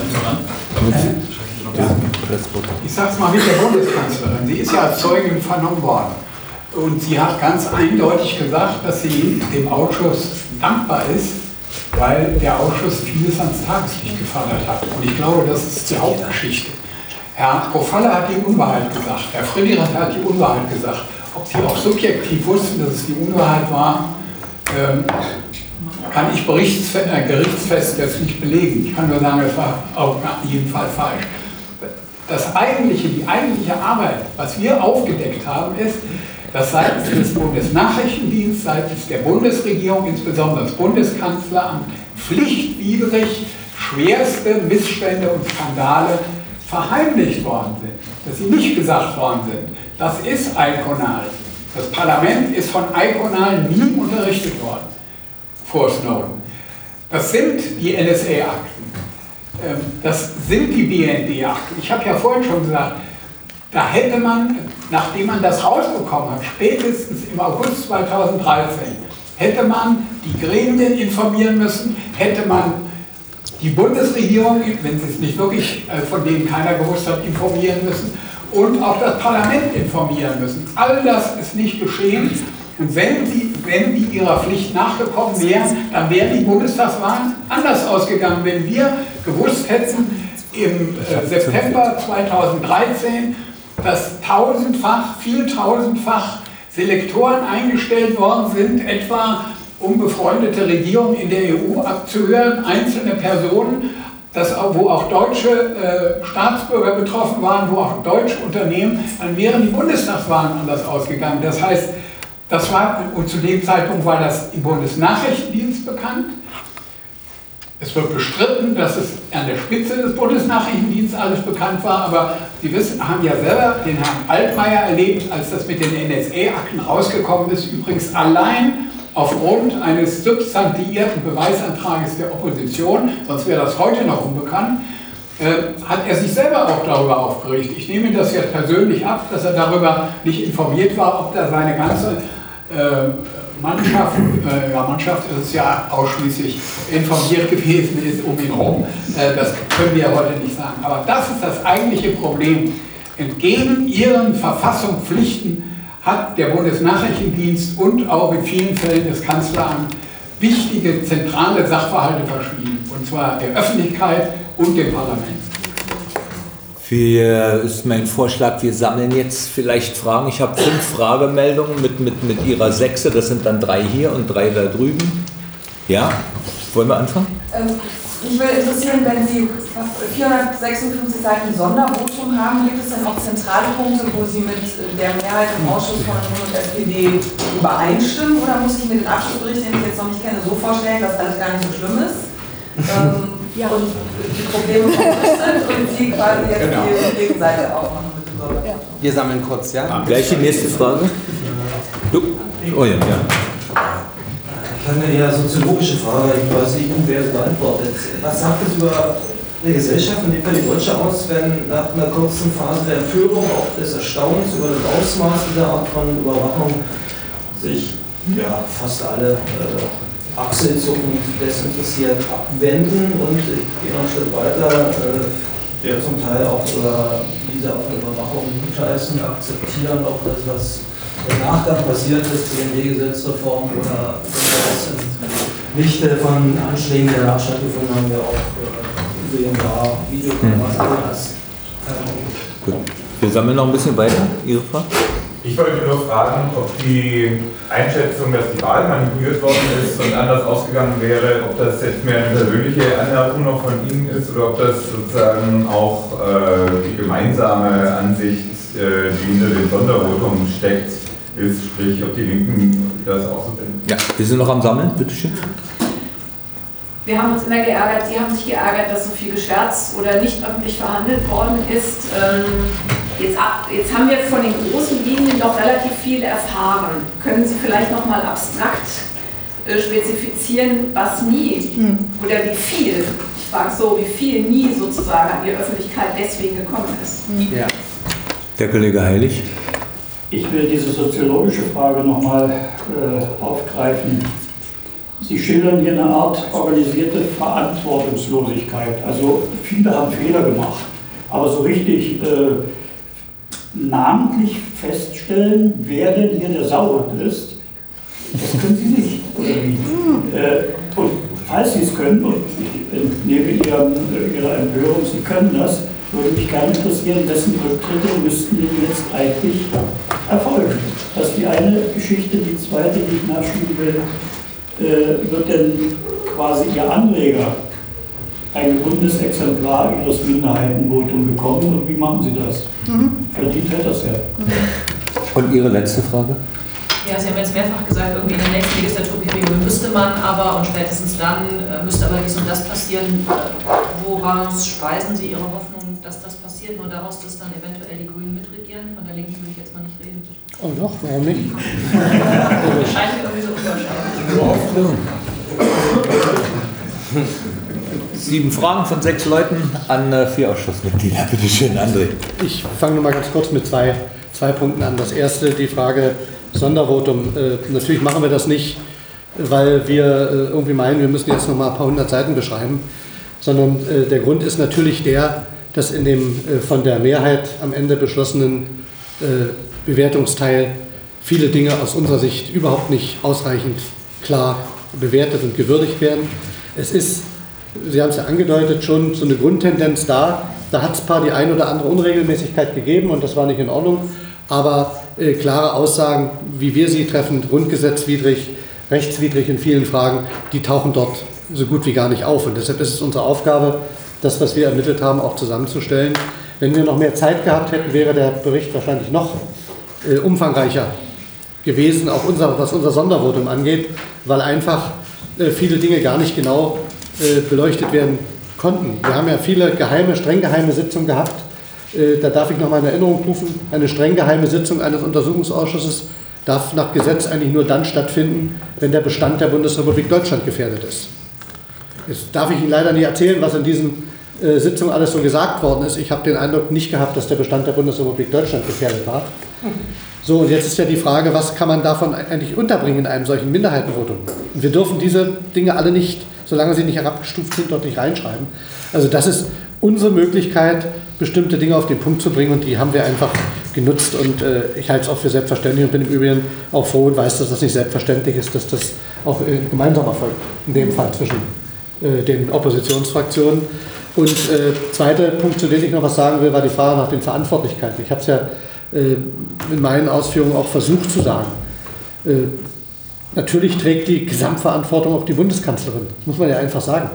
Ich sage es mal mit der Bundeskanzlerin. Sie ist ja als Zeugin vernommen worden. Und sie hat ganz eindeutig gesagt, dass sie dem Ausschuss dankbar ist, weil der Ausschuss vieles ans Tageslicht gefördert hat. Und ich glaube, das ist die Hauptgeschichte. Herr Profalla hat die Unwahrheit gesagt, Herr Friedrich hat die Unwahrheit gesagt. Ob sie auch subjektiv wussten, dass es die Unwahrheit war, ähm, kann ich berichtsfest, äh, gerichtsfest jetzt nicht belegen. Ich kann nur sagen, es war auf jeden Fall falsch. Das eigentliche, die eigentliche Arbeit, was wir aufgedeckt haben, ist, dass seitens des Bundesnachrichtendienstes, seitens der Bundesregierung, insbesondere des Bundeskanzleramt, pflichtwidrig schwerste Missstände und Skandale verheimlicht worden sind, dass sie nicht gesagt worden sind. Das ist iconal. Das Parlament ist von iconal nie unterrichtet worden vor Snowden. Das sind die N S A-Akten. Das sind die B N D-Akten. Ich habe ja vorhin schon gesagt, da hätte man, nachdem man das rausbekommen hat, spätestens im August zweitausenddreizehn, hätte man die Gremien informieren müssen, hätte man die Bundesregierung, wenn sie es nicht wirklich, von denen keiner gewusst hat, informieren müssen und auch das Parlament informieren müssen. All das ist nicht geschehen. Und wenn die, wenn die ihrer Pflicht nachgekommen wären, dann wären die Bundestagswahlen anders ausgegangen. Wenn wir gewusst hätten im äh, September zweitausenddreizehn, dass tausendfach, viel tausendfach Selektoren eingestellt worden sind, etwa um befreundete Regierungen in der E U abzuhören, einzelne Personen, dass, wo auch deutsche äh, Staatsbürger betroffen waren, wo auch deutsche Unternehmen, dann wären die Bundestagswahlen anders ausgegangen. Das heißt, das war, und zu dem Zeitpunkt war das im Bundesnachrichtendienst bekannt. Es wird bestritten, dass es an der Spitze des Bundesnachrichtendienstes alles bekannt war, aber Sie wissen, haben ja selber den Herrn Altmaier erlebt, als das mit den N S A-Akten rausgekommen ist, übrigens allein aufgrund eines substantivierten Beweisantrages der Opposition, sonst wäre das heute noch unbekannt, äh, hat er sich selber auch darüber aufgeregt. Ich nehme das jetzt persönlich ab, dass er darüber nicht informiert war, ob da seine ganze äh, Mannschaft, äh, ja, Mannschaft ist es ja ausschließlich informiert gewesen ist um ihn herum. Äh, das können wir heute nicht sagen. Aber das ist das eigentliche Problem. Entgegen ihren Verfassungspflichten hat der Bundesnachrichtendienst und auch in vielen Fällen das Kanzleramt wichtige zentrale Sachverhalte verschwiegen. Und zwar der Öffentlichkeit und dem Parlament. Wir, ist mein Vorschlag, wir sammeln jetzt vielleicht Fragen. Ich habe fünf Fragemeldungen mit, mit, mit Ihrer Sechse. Das sind dann drei hier und drei da drüben. Ja, wollen wir anfangen? Ähm, mich würde interessieren, wenn Sie vierhundertsechsundfünfzig Seiten Sondervotum haben, gibt es dann auch zentrale Punkte, wo Sie mit der Mehrheit im Ausschuss von Union und S P D übereinstimmen? Oder muss ich mir den Abschlussbericht, den ich jetzt noch nicht kenne, so vorstellen, dass alles gar nicht so schlimm ist? Ähm, Ja. Und die Probleme vom Tisch sind und Sie quasi jetzt genau. die Gegenseite aufmachen mit dem Sondervotum. Ja. Wir sammeln kurz, ja? Ah, gleich die nächste Frage. Du? Oh ja, ja. Ich habe eine eher soziologische Frage, ich weiß nicht, wer es beantwortet. Was sagt es über eine Gesellschaft, in dem Fall die deutsche, aus, wenn nach einer kurzen Phase der Empörung, auch des Erstaunens über das Ausmaß dieser Art von Überwachung sich ja, fast alle äh, achselzuckend desinteressiert abwenden und ich gehe noch einen Schritt weiter, äh, der zum Teil auch sogar diese Art von Überwachung gutheißen, akzeptieren, auch das, was im Nachgang passiert ist, C N D-Gesetzreform oder was im Lichte von Anschlägen, die danach stattgefunden haben, wir auch äh, drehen war, Videokameras, alles. Gut. Wir sammeln noch ein bisschen weiter. Ihre Frage? Ich wollte nur fragen, ob die Einschätzung, dass die Wahl manipuliert worden ist und anders ausgegangen wäre, ob das jetzt mehr eine persönliche Anmerkung noch von Ihnen ist oder ob das sozusagen auch äh, die gemeinsame Ansicht, äh, die hinter dem Sondervotum steckt, ist, sprich, ob die Linken das auch so finden. Ja, wir sind noch am Sammeln, bitteschön. Wir haben uns immer geärgert, Sie haben sich geärgert, dass so viel geschwärzt oder nicht öffentlich verhandelt worden ist. Jetzt, ab, jetzt haben wir von den großen Linien doch relativ viel erfahren. Können Sie vielleicht noch mal abstrakt äh, spezifizieren, was nie hm. oder wie viel, ich frage so, wie viel nie sozusagen an die Öffentlichkeit deswegen gekommen ist? Ja. Der Kollege Heilig. Ich will diese soziologische Frage noch mal äh, aufgreifen. Sie schildern hier eine Art organisierte Verantwortungslosigkeit. Also viele haben Fehler gemacht, aber so richtig äh, namentlich feststellen, wer denn hier der Sauhund ist, das können Sie nicht. Oder wie? Äh, und falls Sie es können, und ich entnehme Ihrem, Ihrer Empörung, Sie können das, würde mich gerne interessieren, wessen Rücktritte müssten denn jetzt eigentlich erfolgen. Das ist die eine Geschichte. Die zweite, die ich nachschieben will, äh, wird denn quasi Ihr Anreger ein Bundesexemplar Ihres Minderheitenvotums bekommen und wie machen Sie das? Mhm. Verdient hätte das ja. Mhm. Und Ihre letzte Frage? Ja, Sie haben jetzt mehrfach gesagt, irgendwie in der nächsten Legislaturperiode müsste man aber und spätestens dann äh, müsste aber dies und das passieren. Woraus speisen Sie Ihre Hoffnung, dass das passiert? Nur daraus, dass dann eventuell die Grünen mitregieren? Von der Linken will ich jetzt mal nicht reden. Oh doch, warum nicht? Das scheint mir irgendwie so unwahrscheinlich. Sieben Fragen von sechs Leuten an äh, vier Ausschussmitglieder. Bitte schön, André. Ich fange noch mal ganz kurz mit zwei, zwei Punkten an. Das erste, die Frage Sondervotum. Äh, natürlich machen wir das nicht, weil wir äh, irgendwie meinen, wir müssen jetzt noch mal ein paar hundert Seiten beschreiben, sondern äh, der Grund ist natürlich der, dass in dem äh, von der Mehrheit am Ende beschlossenen äh, Bewertungsteil viele Dinge aus unserer Sicht überhaupt nicht ausreichend klar bewertet und gewürdigt werden. Es ist, Sie haben es ja angedeutet, schon so eine Grundtendenz da. Da hat es ein paar die ein oder andere Unregelmäßigkeit gegeben und das war nicht in Ordnung. Aber äh, klare Aussagen, wie wir sie treffen, grundgesetzwidrig, rechtswidrig in vielen Fragen, die tauchen dort so gut wie gar nicht auf. Und deshalb ist es unsere Aufgabe, das, was wir ermittelt haben, auch zusammenzustellen. Wenn wir noch mehr Zeit gehabt hätten, wäre der Bericht wahrscheinlich noch äh, umfangreicher gewesen, auch unser, was unser Sondervotum angeht, weil einfach äh, viele Dinge gar nicht genau äh, beleuchtet werden konnten. Wir haben ja viele geheime, streng geheime Sitzungen gehabt. Äh, da darf ich noch mal in Erinnerung rufen, eine streng geheime Sitzung eines Untersuchungsausschusses darf nach Gesetz eigentlich nur dann stattfinden, wenn der Bestand der Bundesrepublik Deutschland gefährdet ist. Jetzt darf ich Ihnen leider nicht erzählen, was in diesen äh, Sitzungen alles so gesagt worden ist. Ich habe den Eindruck nicht gehabt, dass der Bestand der Bundesrepublik Deutschland gefährdet war. So, und jetzt ist ja die Frage, was kann man davon eigentlich unterbringen in einem solchen Minderheitenvotum? Und wir dürfen diese Dinge alle nicht, solange sie nicht herabgestuft sind, dort nicht reinschreiben. Also das ist unsere Möglichkeit, bestimmte Dinge auf den Punkt zu bringen und die haben wir einfach genutzt und äh, ich halte es auch für selbstverständlich und bin im Übrigen auch froh und weiß, dass das nicht selbstverständlich ist, dass das auch äh, gemeinsam erfolgt, in dem Fall zwischen äh, den Oppositionsfraktionen. Und äh, zweiter Punkt, zu dem ich noch was sagen will, war die Frage nach den Verantwortlichkeiten. Ich habe es ja äh, in meinen Ausführungen auch versucht zu sagen. Äh, natürlich trägt die Gesamtverantwortung auch die Bundeskanzlerin, das muss man ja einfach sagen.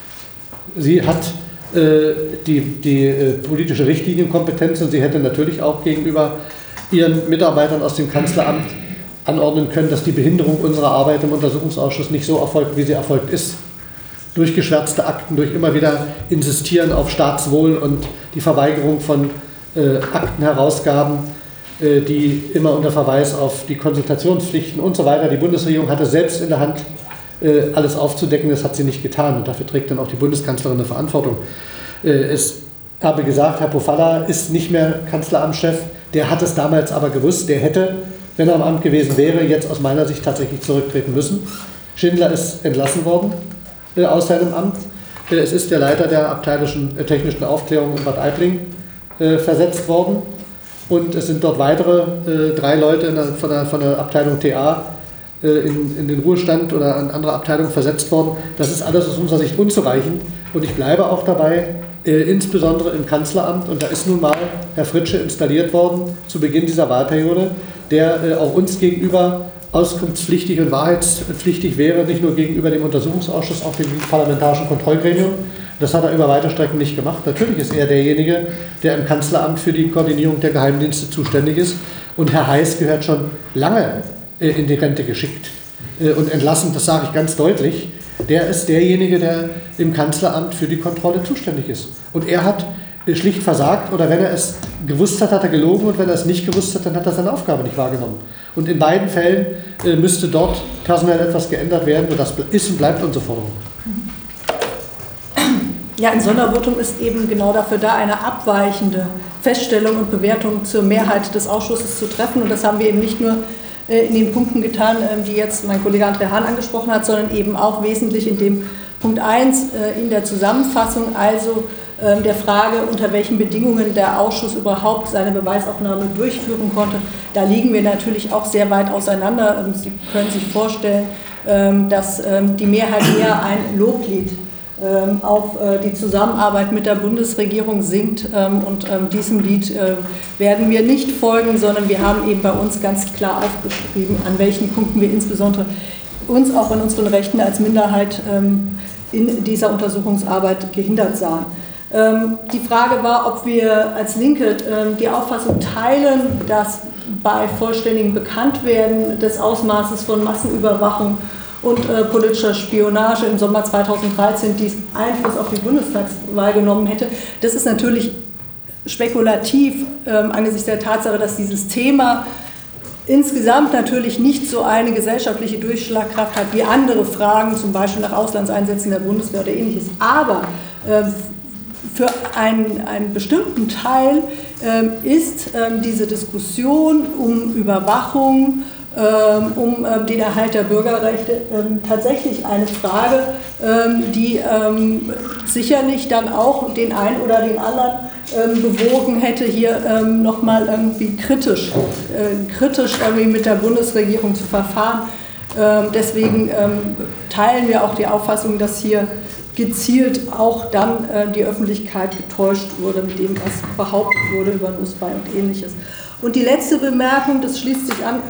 Sie hat die, die äh, politische Richtlinienkompetenz und sie hätte natürlich auch gegenüber ihren Mitarbeitern aus dem Kanzleramt anordnen können, dass die Behinderung unserer Arbeit im Untersuchungsausschuss nicht so erfolgt, wie sie erfolgt ist. Durch geschwärzte Akten, durch immer wieder Insistieren auf Staatswohl und die Verweigerung von äh, Aktenherausgaben, äh, die immer unter Verweis auf die Konsultationspflichten und so weiter. Die Bundesregierung hatte selbst in der Hand, alles aufzudecken, das hat sie nicht getan und dafür trägt dann auch die Bundeskanzlerin eine Verantwortung. Ich habe gesagt, Herr Pofalla ist nicht mehr Kanzleramtschef, der hat es damals aber gewusst, der hätte, wenn er am Amt gewesen wäre, jetzt aus meiner Sicht tatsächlich zurücktreten müssen. Schindler ist entlassen worden äh, aus seinem Amt. Äh, es ist der Leiter der abteilischen äh, technischen Aufklärung in Bad Aibling äh, versetzt worden und es sind dort weitere äh, drei Leute in der, von, der, von der Abteilung T A in, in den Ruhestand oder an andere Abteilungen versetzt worden. Das ist alles aus unserer Sicht unzureichend und ich bleibe auch dabei, äh, insbesondere im Kanzleramt, und da ist nun mal Herr Fritsche installiert worden zu Beginn dieser Wahlperiode, der äh, auch uns gegenüber auskunftspflichtig und wahrheitspflichtig wäre, nicht nur gegenüber dem Untersuchungsausschuss, auch dem parlamentarischen Kontrollgremium. Das hat er über weite Strecken nicht gemacht. Natürlich ist er derjenige, der im Kanzleramt für die Koordinierung der Geheimdienste zuständig ist. Und Herr Heiß gehört schon lange äh, in die Rente geschickt äh, und entlassen, das sage ich ganz deutlich. Der ist derjenige, der im Kanzleramt für die Kontrolle zuständig ist. Und er hat äh, schlicht versagt, oder wenn er es gewusst hat, hat er gelogen, und wenn er es nicht gewusst hat, dann hat er seine Aufgabe nicht wahrgenommen. Und in beiden Fällen äh, müsste dort personell etwas geändert werden, und das ist und bleibt unsere Forderung. Ja, ein Sondervotum ist eben genau dafür da, eine abweichende Feststellung und Bewertung zur Mehrheit des Ausschusses zu treffen. Und das haben wir eben nicht nur äh, in den Punkten getan, äh, die jetzt mein Kollege André Hahn angesprochen hat, sondern eben auch wesentlich in dem Punkt eins äh, in der Zusammenfassung, also äh, der Frage, unter welchen Bedingungen der Ausschuss überhaupt seine Beweisaufnahme durchführen konnte. Da liegen wir natürlich auch sehr weit auseinander. Sie können sich vorstellen, äh, dass äh, die Mehrheit eher ein Loblied auf die Zusammenarbeit mit der Bundesregierung singt, und diesem Lied werden wir nicht folgen, sondern wir haben eben bei uns ganz klar aufgeschrieben, an welchen Punkten wir insbesondere uns auch in unseren Rechten als Minderheit in dieser Untersuchungsarbeit gehindert sahen. Die Frage war, ob wir als Linke die Auffassung teilen, dass bei vollständigem Bekanntwerden des Ausmaßes von Massenüberwachung und äh, politischer Spionage im Sommer zweitausenddreizehn dies Einfluss auf die Bundestagswahl genommen hätte. Das ist natürlich spekulativ ähm, angesichts der Tatsache, dass dieses Thema insgesamt natürlich nicht so eine gesellschaftliche Durchschlagkraft hat wie andere Fragen, zum Beispiel nach Auslandseinsätzen der Bundeswehr oder ähnliches. Aber äh, für einen, einen bestimmten Teil äh, ist äh, diese Diskussion um Überwachung, um den Erhalt der Bürgerrechte tatsächlich eine Frage, die sicherlich dann auch den einen oder den anderen bewogen hätte, hier nochmal irgendwie kritisch, kritisch irgendwie mit der Bundesregierung zu verfahren. Deswegen teilen wir auch die Auffassung, dass hier gezielt auch dann die Öffentlichkeit getäuscht wurde mit dem, was behauptet wurde über Nussbaum und Ähnliches. Und die letzte Bemerkung, das schließt sich an,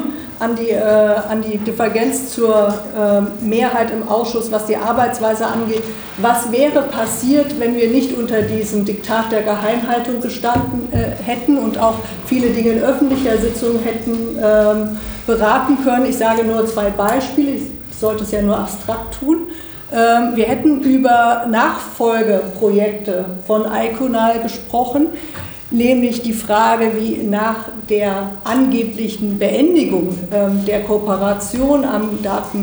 an, die, äh, an die Divergenz zur äh, Mehrheit im Ausschuss, was die Arbeitsweise angeht. Was wäre passiert, wenn wir nicht unter diesem Diktat der Geheimhaltung gestanden äh, hätten und auch viele Dinge in öffentlicher Sitzung hätten ähm, beraten können? Ich sage nur zwei Beispiele, ich sollte es ja nur abstrakt tun. Ähm, wir hätten über Nachfolgeprojekte von ICONAL gesprochen, nämlich die Frage, wie nach der angeblichen Beendigung ähm, der Kooperation am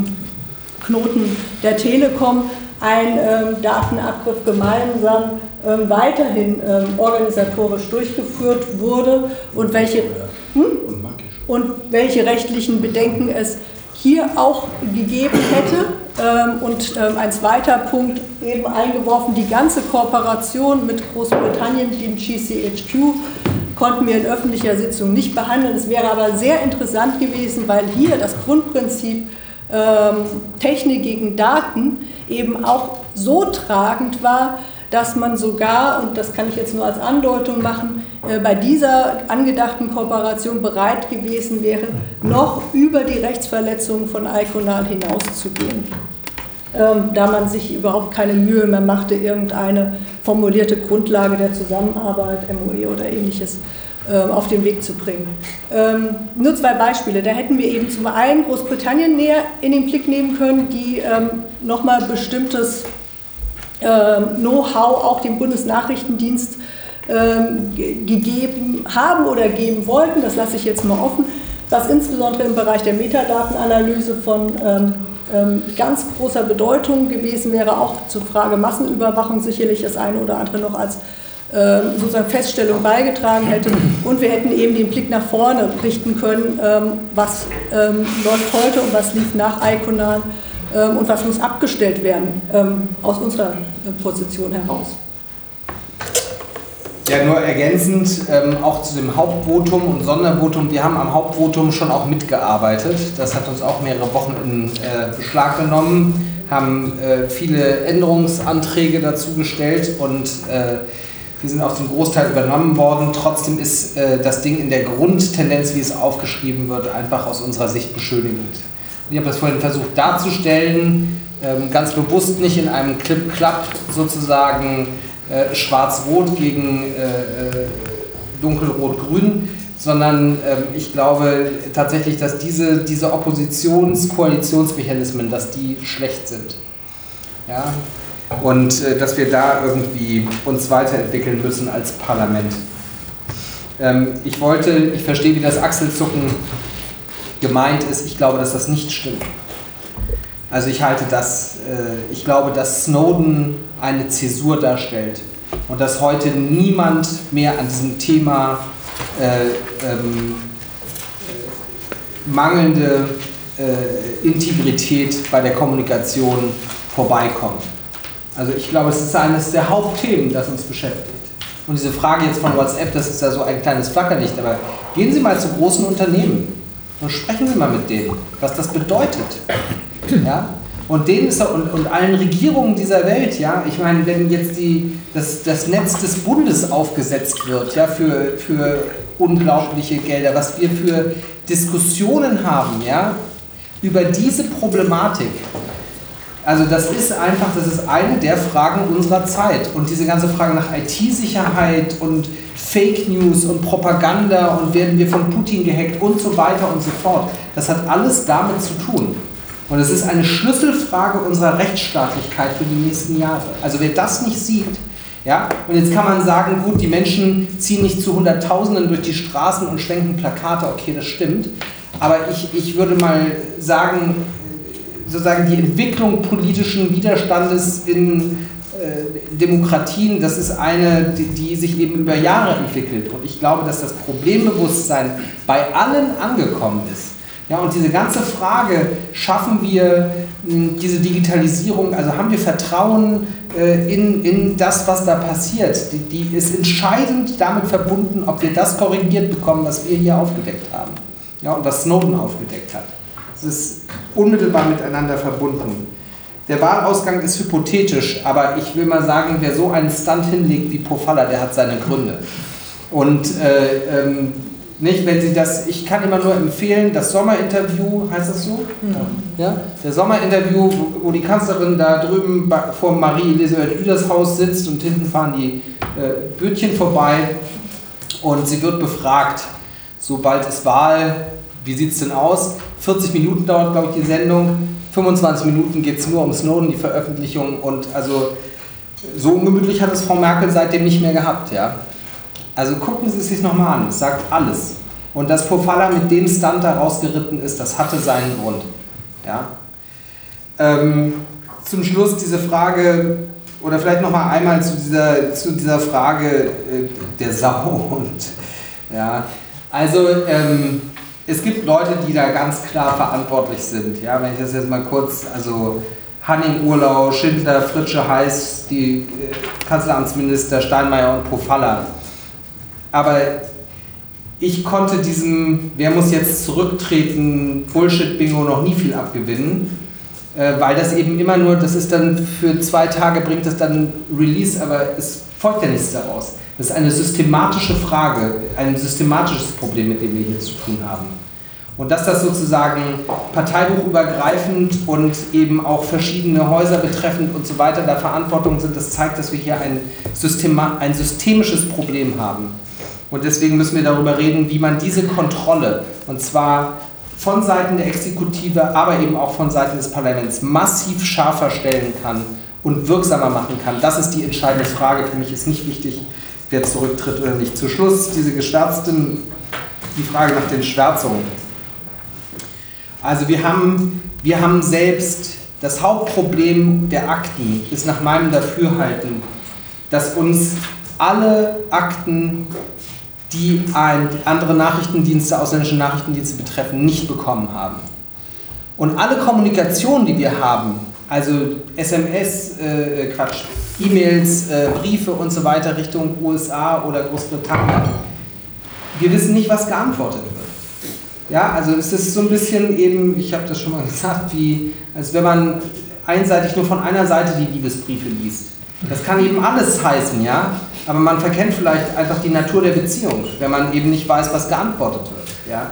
Datenknoten der Telekom ein ähm, Datenabgriff gemeinsam ähm, weiterhin ähm, organisatorisch durchgeführt wurde und welche, hm? und welche rechtlichen Bedenken es hier auch gegeben hätte. Ähm, und ähm, ein zweiter Punkt eben eingeworfen, die ganze Kooperation mit Großbritannien, dem G C H Q, konnten wir in öffentlicher Sitzung nicht behandeln. Es wäre aber sehr interessant gewesen, weil hier das Grundprinzip ähm, Technik gegen Daten eben auch so tragend war, dass man sogar, und das kann ich jetzt nur als Andeutung machen, äh, bei dieser angedachten Kooperation bereit gewesen wäre, noch über die Rechtsverletzungen von ICONAL hinauszugehen, ähm, da man sich überhaupt keine Mühe mehr machte, irgendeine formulierte Grundlage der Zusammenarbeit, M O E oder ähnliches, äh, auf den Weg zu bringen. Ähm, nur zwei Beispiele. Da hätten wir eben zum einen Großbritannien näher in den Blick nehmen können, die ähm, nochmal bestimmtes Know-how auch dem Bundesnachrichtendienst ähm, ge- gegeben haben oder geben wollten. Das lasse ich jetzt mal offen. Was insbesondere im Bereich der Metadatenanalyse von ähm, ähm, ganz großer Bedeutung gewesen wäre, auch zur Frage Massenüberwachung sicherlich das eine oder andere noch als ähm, sozusagen Feststellung beigetragen hätte. Und wir hätten eben den Blick nach vorne richten können, ähm, was ähm, läuft heute und was lief nach ICONAL. Und was muss abgestellt werden, ähm, aus unserer Position heraus. Ja, Ja, nur ergänzend ähm, auch zu dem Hauptvotum und Sondervotum. Wir haben am Hauptvotum schon auch mitgearbeitet. Das hat uns auch mehrere Wochen in äh, Beschlag genommen, haben äh, viele Änderungsanträge dazu gestellt und äh, die sind auch zum Großteil übernommen worden. Trotzdem ist äh, das Ding in der Grundtendenz, wie es aufgeschrieben wird, einfach aus unserer Sicht beschönigend. Ich habe das vorhin versucht darzustellen, ähm, ganz bewusst nicht in einem Clip-Clap sozusagen äh, schwarz-rot gegen äh, äh, dunkelrot-grün, sondern ähm, ich glaube tatsächlich, dass diese, diese Oppositions-Koalitionsmechanismen, dass die schlecht sind. Ja? Und äh, dass wir da irgendwie uns weiterentwickeln müssen als Parlament. Ähm, ich wollte, ich verstehe, wie das Achselzucken gemeint ist. Ich glaube, dass das nicht stimmt. Also ich halte das, äh, ich glaube, dass Snowden eine Zäsur darstellt und dass heute niemand mehr an diesem Thema äh, ähm, mangelnde äh, Integrität bei der Kommunikation vorbeikommt. Also ich glaube, es ist eines der Hauptthemen, das uns beschäftigt. Und diese Frage jetzt von WhatsApp, das ist ja so ein kleines Flackerlicht, aber gehen Sie mal zu großen Unternehmen und sprechen Sie mal mit denen, was das bedeutet. Ja? Und denen ist und, und allen Regierungen dieser Welt, ja, ich meine, wenn jetzt die, das, das Netz des Bundes aufgesetzt wird, ja, für, für unglaubliche Gelder, was wir für Diskussionen haben, ja, über diese Problematik. Also das ist einfach, das ist eine der Fragen unserer Zeit. Und diese ganze Frage nach I T-Sicherheit und Fake News und Propaganda und werden wir von Putin gehackt und so weiter und so fort, das hat alles damit zu tun. Und es ist eine Schlüsselfrage unserer Rechtsstaatlichkeit für die nächsten Jahre. Also wer das nicht sieht, ja, und jetzt kann man sagen, gut, die Menschen ziehen nicht zu Hunderttausenden durch die Straßen und schwenken Plakate, okay, das stimmt. Aber ich, ich würde mal sagen, sozusagen die Entwicklung politischen Widerstandes in äh, Demokratien, das ist eine, die, die sich eben über Jahre entwickelt. Und ich glaube, dass das Problembewusstsein bei allen angekommen ist. Ja, und diese ganze Frage, schaffen wir mh, diese Digitalisierung, also haben wir Vertrauen äh, in, in das, was da passiert, die, die ist entscheidend damit verbunden, ob wir das korrigiert bekommen, was wir hier aufgedeckt haben, ja, und was Snowden aufgedeckt hat. Das ist unmittelbar miteinander verbunden. Der Wahlausgang ist hypothetisch, aber ich will mal sagen, wer so einen Stunt hinlegt wie Pofalla, der hat seine Gründe. Und äh, ähm, nicht, wenn Sie das, ich kann immer nur empfehlen, das Sommerinterview, heißt das so? Ja. Ja? Der Sommerinterview, wo, wo die Kanzlerin da drüben vor Marie-Elisabeth Lüders Haus sitzt und hinten fahren die äh, Bötchen vorbei und sie wird befragt, sobald es Wahl, wie sieht es denn aus? vierzig Minuten dauert, glaube ich, die Sendung, fünfundzwanzig Minuten geht es nur um Snowden, die Veröffentlichung, und also so ungemütlich hat es Frau Merkel seitdem nicht mehr gehabt, ja. Also gucken Sie es sich nochmal an, es sagt alles. Und dass Pofalla mit dem Stunt da rausgeritten ist, das hatte seinen Grund. Ja? Ähm, zum Schluss diese Frage, oder vielleicht nochmal einmal zu dieser, zu dieser Frage äh, der Sau. Und, ja, also ähm, es gibt Leute, die da ganz klar verantwortlich sind. Ja? Wenn ich das jetzt mal kurz, also Hanning, Urlau, Schindler, Fritzsche, Heiß, die äh, Kanzleramtsminister Steinmeier und Pofalla. Aber ich konnte diesem, wer muss jetzt zurücktreten, Bullshit-Bingo noch nie viel abgewinnen, äh, weil das eben immer nur, das ist dann für zwei Tage, bringt das dann Release, aber es folgt ja nichts daraus. Das ist eine systematische Frage, ein systematisches Problem, mit dem wir hier zu tun haben. Und dass das sozusagen parteibuchübergreifend und eben auch verschiedene Häuser betreffend und so weiter da Verantwortung sind, das zeigt, dass wir hier ein, Systema- ein systemisches Problem haben. Und deswegen müssen wir darüber reden, wie man diese Kontrolle, und zwar von Seiten der Exekutive, aber eben auch von Seiten des Parlaments, massiv schärfer stellen kann und wirksamer machen kann. Das ist die entscheidende Frage. Für mich ist nicht wichtig, wer zurücktritt oder nicht. Zu Schluss diese geschwärzten, die Frage nach den Schwärzungen. Also wir haben, wir haben selbst, das Hauptproblem der Akten ist nach meinem Dafürhalten, dass uns alle Akten, die ein, andere Nachrichtendienste, ausländische Nachrichtendienste betreffen, nicht bekommen haben. Und alle Kommunikation, die wir haben, also S M S, äh, Quatsch, E-Mails, äh, Briefe und so weiter Richtung U S A oder Großbritannien. Wir wissen nicht, was geantwortet wird. Ja, also es ist so ein bisschen eben, ich habe das schon mal gesagt, wie als wenn man einseitig nur von einer Seite die Liebesbriefe liest. Das kann eben alles heißen, ja, aber man verkennt vielleicht einfach die Natur der Beziehung, wenn man eben nicht weiß, was geantwortet wird. Ja.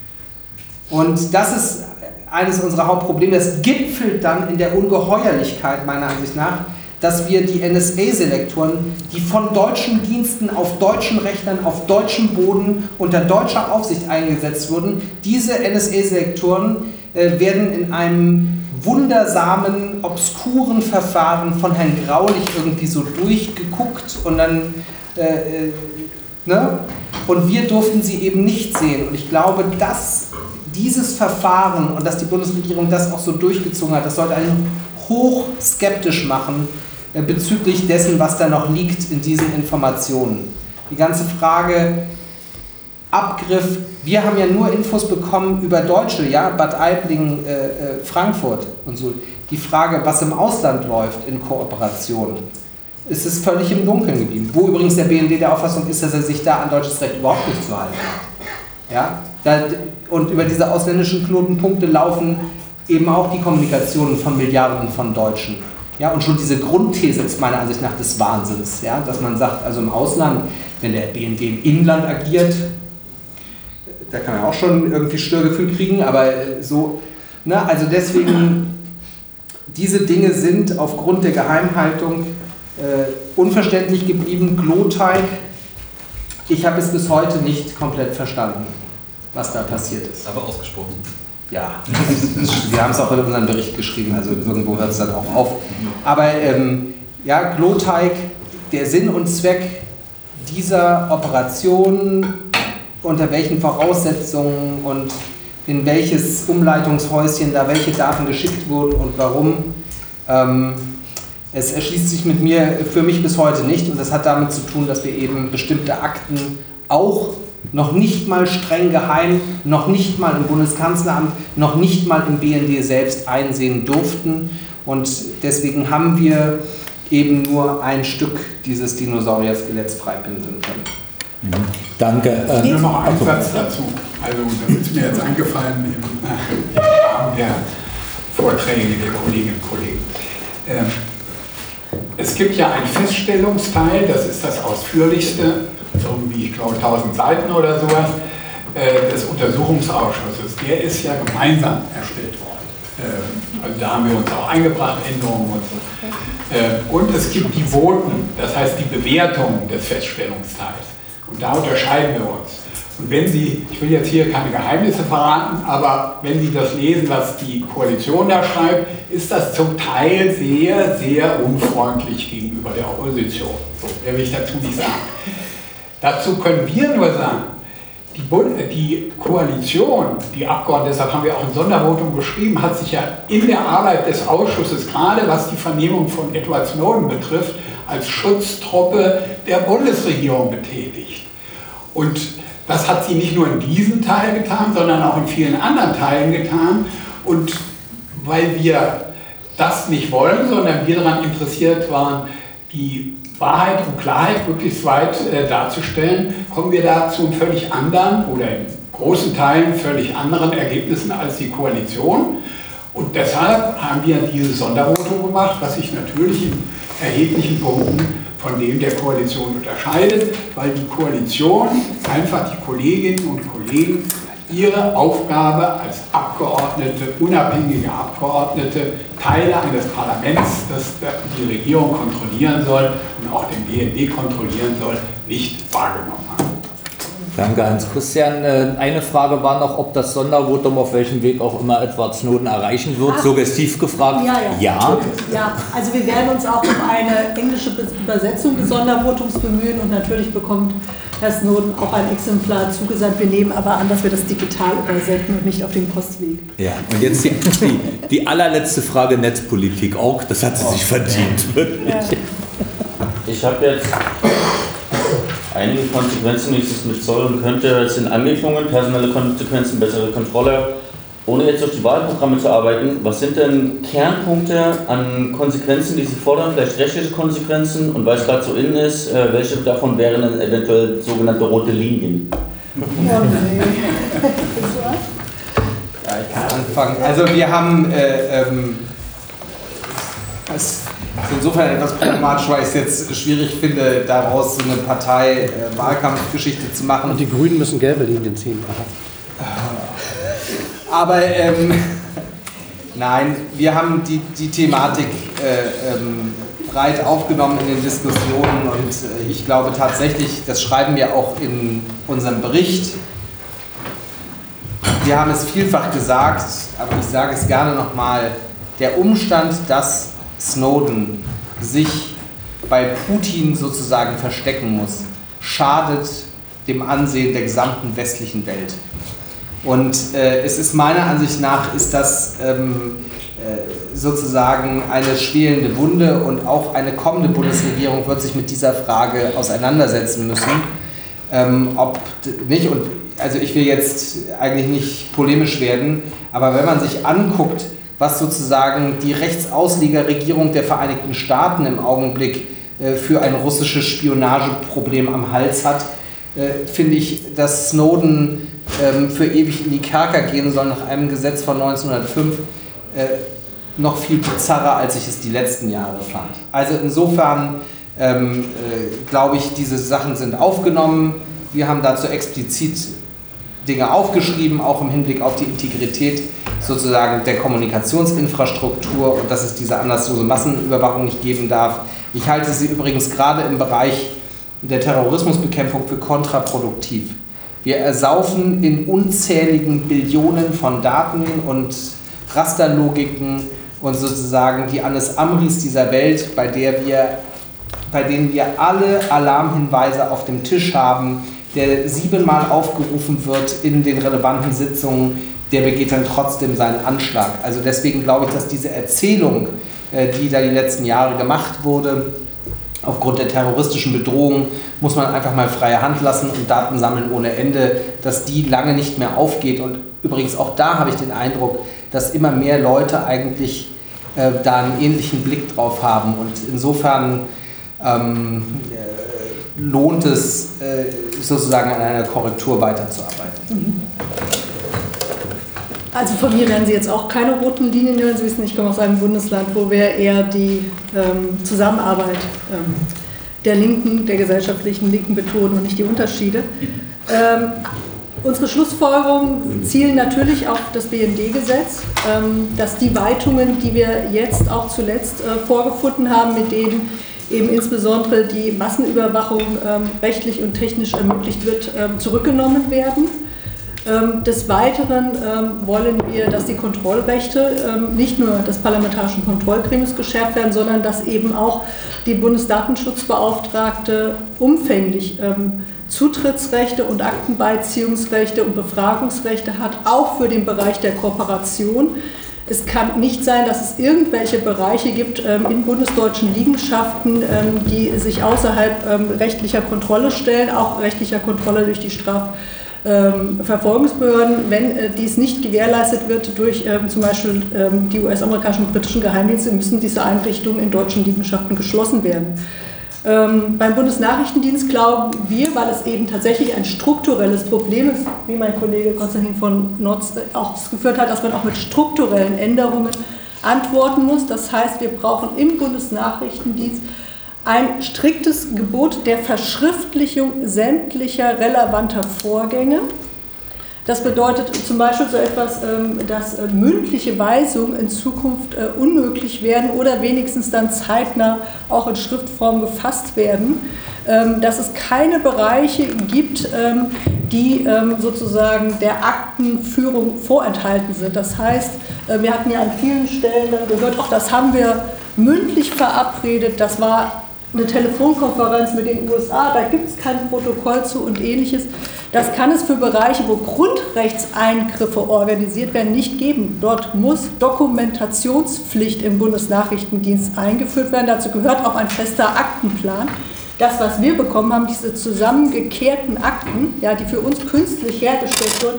Und das ist eines unserer Hauptprobleme. Das gipfelt dann in der Ungeheuerlichkeit meiner Ansicht nach, dass wir die N S A-Selektoren, die von deutschen Diensten auf deutschen Rechnern, auf deutschem Boden unter deutscher Aufsicht eingesetzt wurden, diese N S A-Selektoren äh, werden in einem wundersamen, obskuren Verfahren von Herrn Graulich irgendwie so durchgeguckt und dann, äh, äh, ne? Und wir durften sie eben nicht sehen. Und ich glaube, dass dieses Verfahren und dass die Bundesregierung das auch so durchgezogen hat, das sollte einen hoch skeptisch machen äh, bezüglich dessen, was da noch liegt in diesen Informationen. Die ganze Frage Abgriff, wir haben ja nur Infos bekommen über Deutsche, ja, Bad Aibling, äh, äh, Frankfurt und so. Die Frage, was im Ausland läuft in Kooperation, ist es völlig im Dunkeln geblieben. Wo übrigens der B N D der Auffassung ist, dass er sich da an deutsches Recht überhaupt nicht zu halten hat. Ja? Da, und über diese ausländischen Knotenpunkte laufen eben auch die Kommunikationen von Milliarden von Deutschen. Ja? Und schon diese Grundthese ist meiner Ansicht nach des Wahnsinns, ja? Dass man sagt, also im Ausland, wenn der B N D im Inland agiert, da kann man auch schon irgendwie Störgefühl kriegen, aber so, ne? Also deswegen, diese Dinge sind aufgrund der Geheimhaltung äh, unverständlich geblieben. Gloteig, ich habe es bis heute nicht komplett verstanden, was da passiert ist. Aber ausgesprochen. Ja, wir haben es auch in unserem Bericht geschrieben, also irgendwo hört es dann auch auf. Aber ähm, ja, Gloteig, der Sinn und Zweck dieser Operation, unter welchen Voraussetzungen und in welches Umleitungshäuschen da welche Daten geschickt wurden und warum. Ähm, es erschließt sich mit mir für mich bis heute nicht und das hat damit zu tun, dass wir eben bestimmte Akten auch noch nicht mal streng geheim, noch nicht mal im Bundeskanzleramt, noch nicht mal im B N D selbst einsehen durften und deswegen haben wir eben nur ein Stück dieses Dinosaurier-Skeletts freipinseln können. Danke. Äh, Nur noch ein Satz dazu. Also, das ist mir jetzt eingefallen im Rahmen der Vorträge der Kolleginnen und Kollegen. Ähm, es gibt ja einen Feststellungsteil, das ist das ausführlichste, irgendwie, ich glaube, tausend Seiten oder sowas, äh, des Untersuchungsausschusses. Der ist ja gemeinsam erstellt worden. Äh, also, da haben wir uns auch eingebracht, Änderungen und so. Äh, und es gibt die Voten, das heißt die Bewertung des Feststellungsteils. Und da unterscheiden wir uns. Und wenn Sie, ich will jetzt hier keine Geheimnisse verraten, aber wenn Sie das lesen, was die Koalition da schreibt, ist das zum Teil sehr, sehr unfreundlich gegenüber der Opposition. So, mehr will ich dazu nicht sagen. Dazu können wir nur sagen, die, Bund, die Koalition, die Abgeordneten, deshalb haben wir auch ein Sondervotum geschrieben, hat sich ja in der Arbeit des Ausschusses, gerade was die Vernehmung von Edward Snowden betrifft, als Schutztruppe der Bundesregierung betätigt. Und das hat sie nicht nur in diesem Teil getan, sondern auch in vielen anderen Teilen getan. Und weil wir das nicht wollen, sondern wir daran interessiert waren, die Wahrheit und Klarheit möglichst weit äh, darzustellen, kommen wir da zu völlig anderen oder in großen Teilen völlig anderen Ergebnissen als die Koalition. Und deshalb haben wir dieses Sondervotum gemacht, was sich natürlich in erheblichen Punkten von dem der Koalition unterscheidet, weil die Koalition einfach die Kolleginnen und Kollegen ihre Aufgabe als Abgeordnete, unabhängige Abgeordnete, Teile eines Parlaments, das die Regierung kontrollieren soll und auch den B N D kontrollieren soll, nicht wahrgenommen haben. Danke, Hans-Christian. Eine Frage war noch, ob das Sondervotum auf welchem Weg auch immer Edward Snowden erreichen wird. Ach, suggestiv gefragt. Ja, ja. Ja. Ja, also wir werden uns auch um eine englische Übersetzung des Sondervotums bemühen und natürlich bekommt Herr Snowden auch ein Exemplar zugesandt. Wir nehmen aber an, dass wir das digital übersetzen und nicht auf dem Postweg. Ja, und jetzt die, die, die allerletzte Frage, Netzpolitik auch. Das hat sie sich verdient, wirklich. Ja. Ich habe jetzt einige Konsequenzen, die es mit Zoll und könnte, es sind Ermittlungen, personelle Konsequenzen, bessere Kontrolle, ohne jetzt durch die Wahlprogramme zu arbeiten, was sind denn Kernpunkte an Konsequenzen, die Sie fordern, vielleicht rechtliche Konsequenzen, und weil es gerade so innen ist, äh, welche davon wären dann eventuell sogenannte rote Linien? Ja, ich kann anfangen. Also wir haben, äh, ähm, das ist insofern etwas problematisch, weil ich es jetzt schwierig finde, daraus so eine Partei-Wahlkampfgeschichte zu machen. Und die Grünen müssen gelbe Linien ziehen. Aber ähm, nein, wir haben die, die Thematik äh, ähm, breit aufgenommen in den Diskussionen und äh, ich glaube tatsächlich, das schreiben wir auch in unserem Bericht. Wir haben es vielfach gesagt, aber ich sage es gerne nochmal, der Umstand, dass Snowden sich bei Putin sozusagen verstecken muss, schadet dem Ansehen der gesamten westlichen Welt. Und äh, es ist meiner Ansicht nach, ist das ähm, äh, sozusagen eine schwelende Wunde und auch eine kommende Bundesregierung wird sich mit dieser Frage auseinandersetzen müssen. Ähm, ob nicht, und also ich will jetzt eigentlich nicht polemisch werden, aber wenn man sich anguckt, was sozusagen die Rechtsauslegerregierung der Vereinigten Staaten im Augenblick äh, für ein russisches Spionageproblem am Hals hat, äh, finde ich, dass Snowden ähm, für ewig in die Kerker gehen soll nach einem Gesetz von neunzehnhundertfünf, äh, noch viel bizarrer, als ich es die letzten Jahre fand. Also insofern ähm, äh, glaube ich, diese Sachen sind aufgenommen. Wir haben dazu explizit Dinge aufgeschrieben, auch im Hinblick auf die Integrität sozusagen der Kommunikationsinfrastruktur und dass es diese anlasslose Massenüberwachung nicht geben darf. Ich halte sie übrigens gerade im Bereich der Terrorismusbekämpfung für kontraproduktiv. Wir ersaufen in unzähligen Billionen von Daten und Rasterlogiken und sozusagen die Anis Amris dieser Welt, bei der wir, bei denen wir alle Alarmhinweise auf dem Tisch haben, der siebenmal aufgerufen wird in den relevanten Sitzungen, der begeht dann trotzdem seinen Anschlag. Also deswegen glaube ich, dass diese Erzählung, die da die letzten Jahre gemacht wurde, aufgrund der terroristischen Bedrohung, muss man einfach mal freie Hand lassen und Daten sammeln ohne Ende, dass die lange nicht mehr aufgeht. Und übrigens auch da habe ich den Eindruck, dass immer mehr Leute eigentlich äh, da einen ähnlichen Blick drauf haben. Und insofern ähm, äh, lohnt es äh, sozusagen an einer Korrektur weiterzuarbeiten. Mhm. Also von mir werden Sie jetzt auch keine roten Linien hören. Sie wissen, ich komme aus einem Bundesland, wo wir eher die ähm, Zusammenarbeit ähm, der Linken, der gesellschaftlichen Linken betonen und nicht die Unterschiede. Ähm, unsere Schlussfolgerungen zielen natürlich auf das B N D-Gesetz, ähm, dass die Weitungen, die wir jetzt auch zuletzt äh, vorgefunden haben, mit denen eben insbesondere die Massenüberwachung ähm, rechtlich und technisch ermöglicht wird, ähm, zurückgenommen werden. Des Weiteren wollen wir, dass die Kontrollrechte nicht nur des Parlamentarischen Kontrollgremiums geschärft werden, sondern dass eben auch die Bundesdatenschutzbeauftragte umfänglich Zutrittsrechte und Aktenbeiziehungsrechte und Befragungsrechte hat, auch für den Bereich der Kooperation. Es kann nicht sein, dass es irgendwelche Bereiche gibt in bundesdeutschen Liegenschaften, die sich außerhalb rechtlicher Kontrolle stellen, auch rechtlicher Kontrolle durch die Straf- Ähm, Verfolgungsbehörden, wenn äh, dies nicht gewährleistet wird durch ähm, zum Beispiel ähm, die U S-amerikanischen und britischen Geheimdienste, müssen diese Einrichtungen in deutschen Liegenschaften geschlossen werden. Ähm, beim Bundesnachrichtendienst glauben wir, weil es eben tatsächlich ein strukturelles Problem ist, wie mein Kollege Konstantin von Notz äh, auch geführt hat, dass man auch mit strukturellen Änderungen antworten muss. Das heißt, wir brauchen im Bundesnachrichtendienst ein striktes Gebot der Verschriftlichung sämtlicher relevanter Vorgänge. Das bedeutet zum Beispiel so etwas, dass mündliche Weisungen in Zukunft unmöglich werden oder wenigstens dann zeitnah auch in Schriftform gefasst werden. Dass es keine Bereiche gibt, die sozusagen der Aktenführung vorenthalten sind. Das heißt, wir hatten ja an vielen Stellen dann gehört, auch das haben wir mündlich verabredet, das war eine Telefonkonferenz mit den U S A, da gibt es kein Protokoll zu und Ähnliches. Das kann es für Bereiche, wo Grundrechtseingriffe organisiert werden, nicht geben. Dort muss Dokumentationspflicht im Bundesnachrichtendienst eingeführt werden. Dazu gehört auch ein fester Aktenplan. Das, was wir bekommen haben, diese zusammengekehrten Akten, ja, die für uns künstlich hergestellt wurden,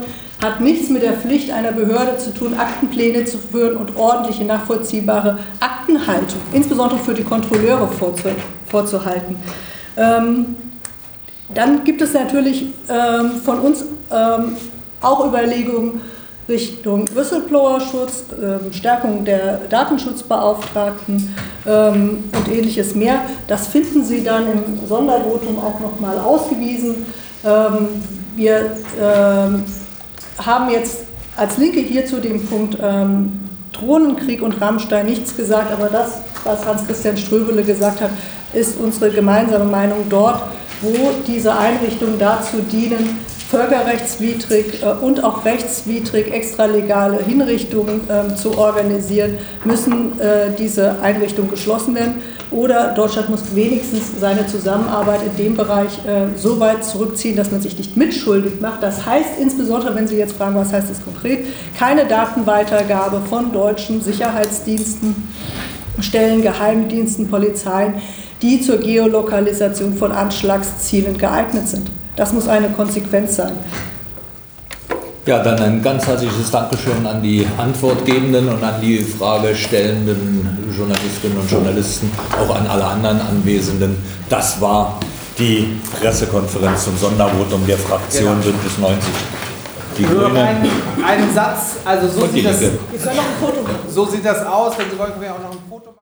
hat nichts mit der Pflicht einer Behörde zu tun, Aktenpläne zu führen und ordentliche, nachvollziehbare Aktenhaltung, insbesondere für die Kontrolleure vorzu, vorzuhalten. Ähm, dann gibt es natürlich ähm, von uns ähm, auch Überlegungen Richtung Whistleblower-Schutz, ähm, Stärkung der Datenschutzbeauftragten ähm, und ähnliches mehr. Das finden Sie dann im Sondervotum auch nochmal ausgewiesen. Ähm, wir ähm, haben jetzt als Linke hier zu dem Punkt ähm, Drohnenkrieg und Rammstein nichts gesagt, aber das, was Hans-Christian Ströbele gesagt hat, ist unsere gemeinsame Meinung dort, wo diese Einrichtungen dazu dienen, völkerrechtswidrig äh, und auch rechtswidrig extralegale Hinrichtungen äh, zu organisieren, müssen äh, diese Einrichtungen geschlossen werden. Oder Deutschland muss wenigstens seine Zusammenarbeit in dem Bereich äh, so weit zurückziehen, dass man sich nicht mitschuldig macht. Das heißt insbesondere, wenn Sie jetzt fragen, was heißt das konkret, keine Datenweitergabe von deutschen Sicherheitsdiensten, Stellen, Geheimdiensten, Polizeien, die zur Geolokalisation von Anschlagszielen geeignet sind. Das muss eine Konsequenz sein. Ja, dann ein ganz herzliches Dankeschön an die Antwortgebenden und an die fragestellenden Journalistinnen und Journalisten, auch an alle anderen Anwesenden. Das war die Pressekonferenz zum Sondervotum der Fraktion Genau. Bündnis neunzig. Die Nur Grünen. ein, einen Satz, also so Und die sieht, das, Linke. Jetzt soll noch ein Foto. so sieht das aus, wenn Sie wollen, können wir auch noch ein Foto machen.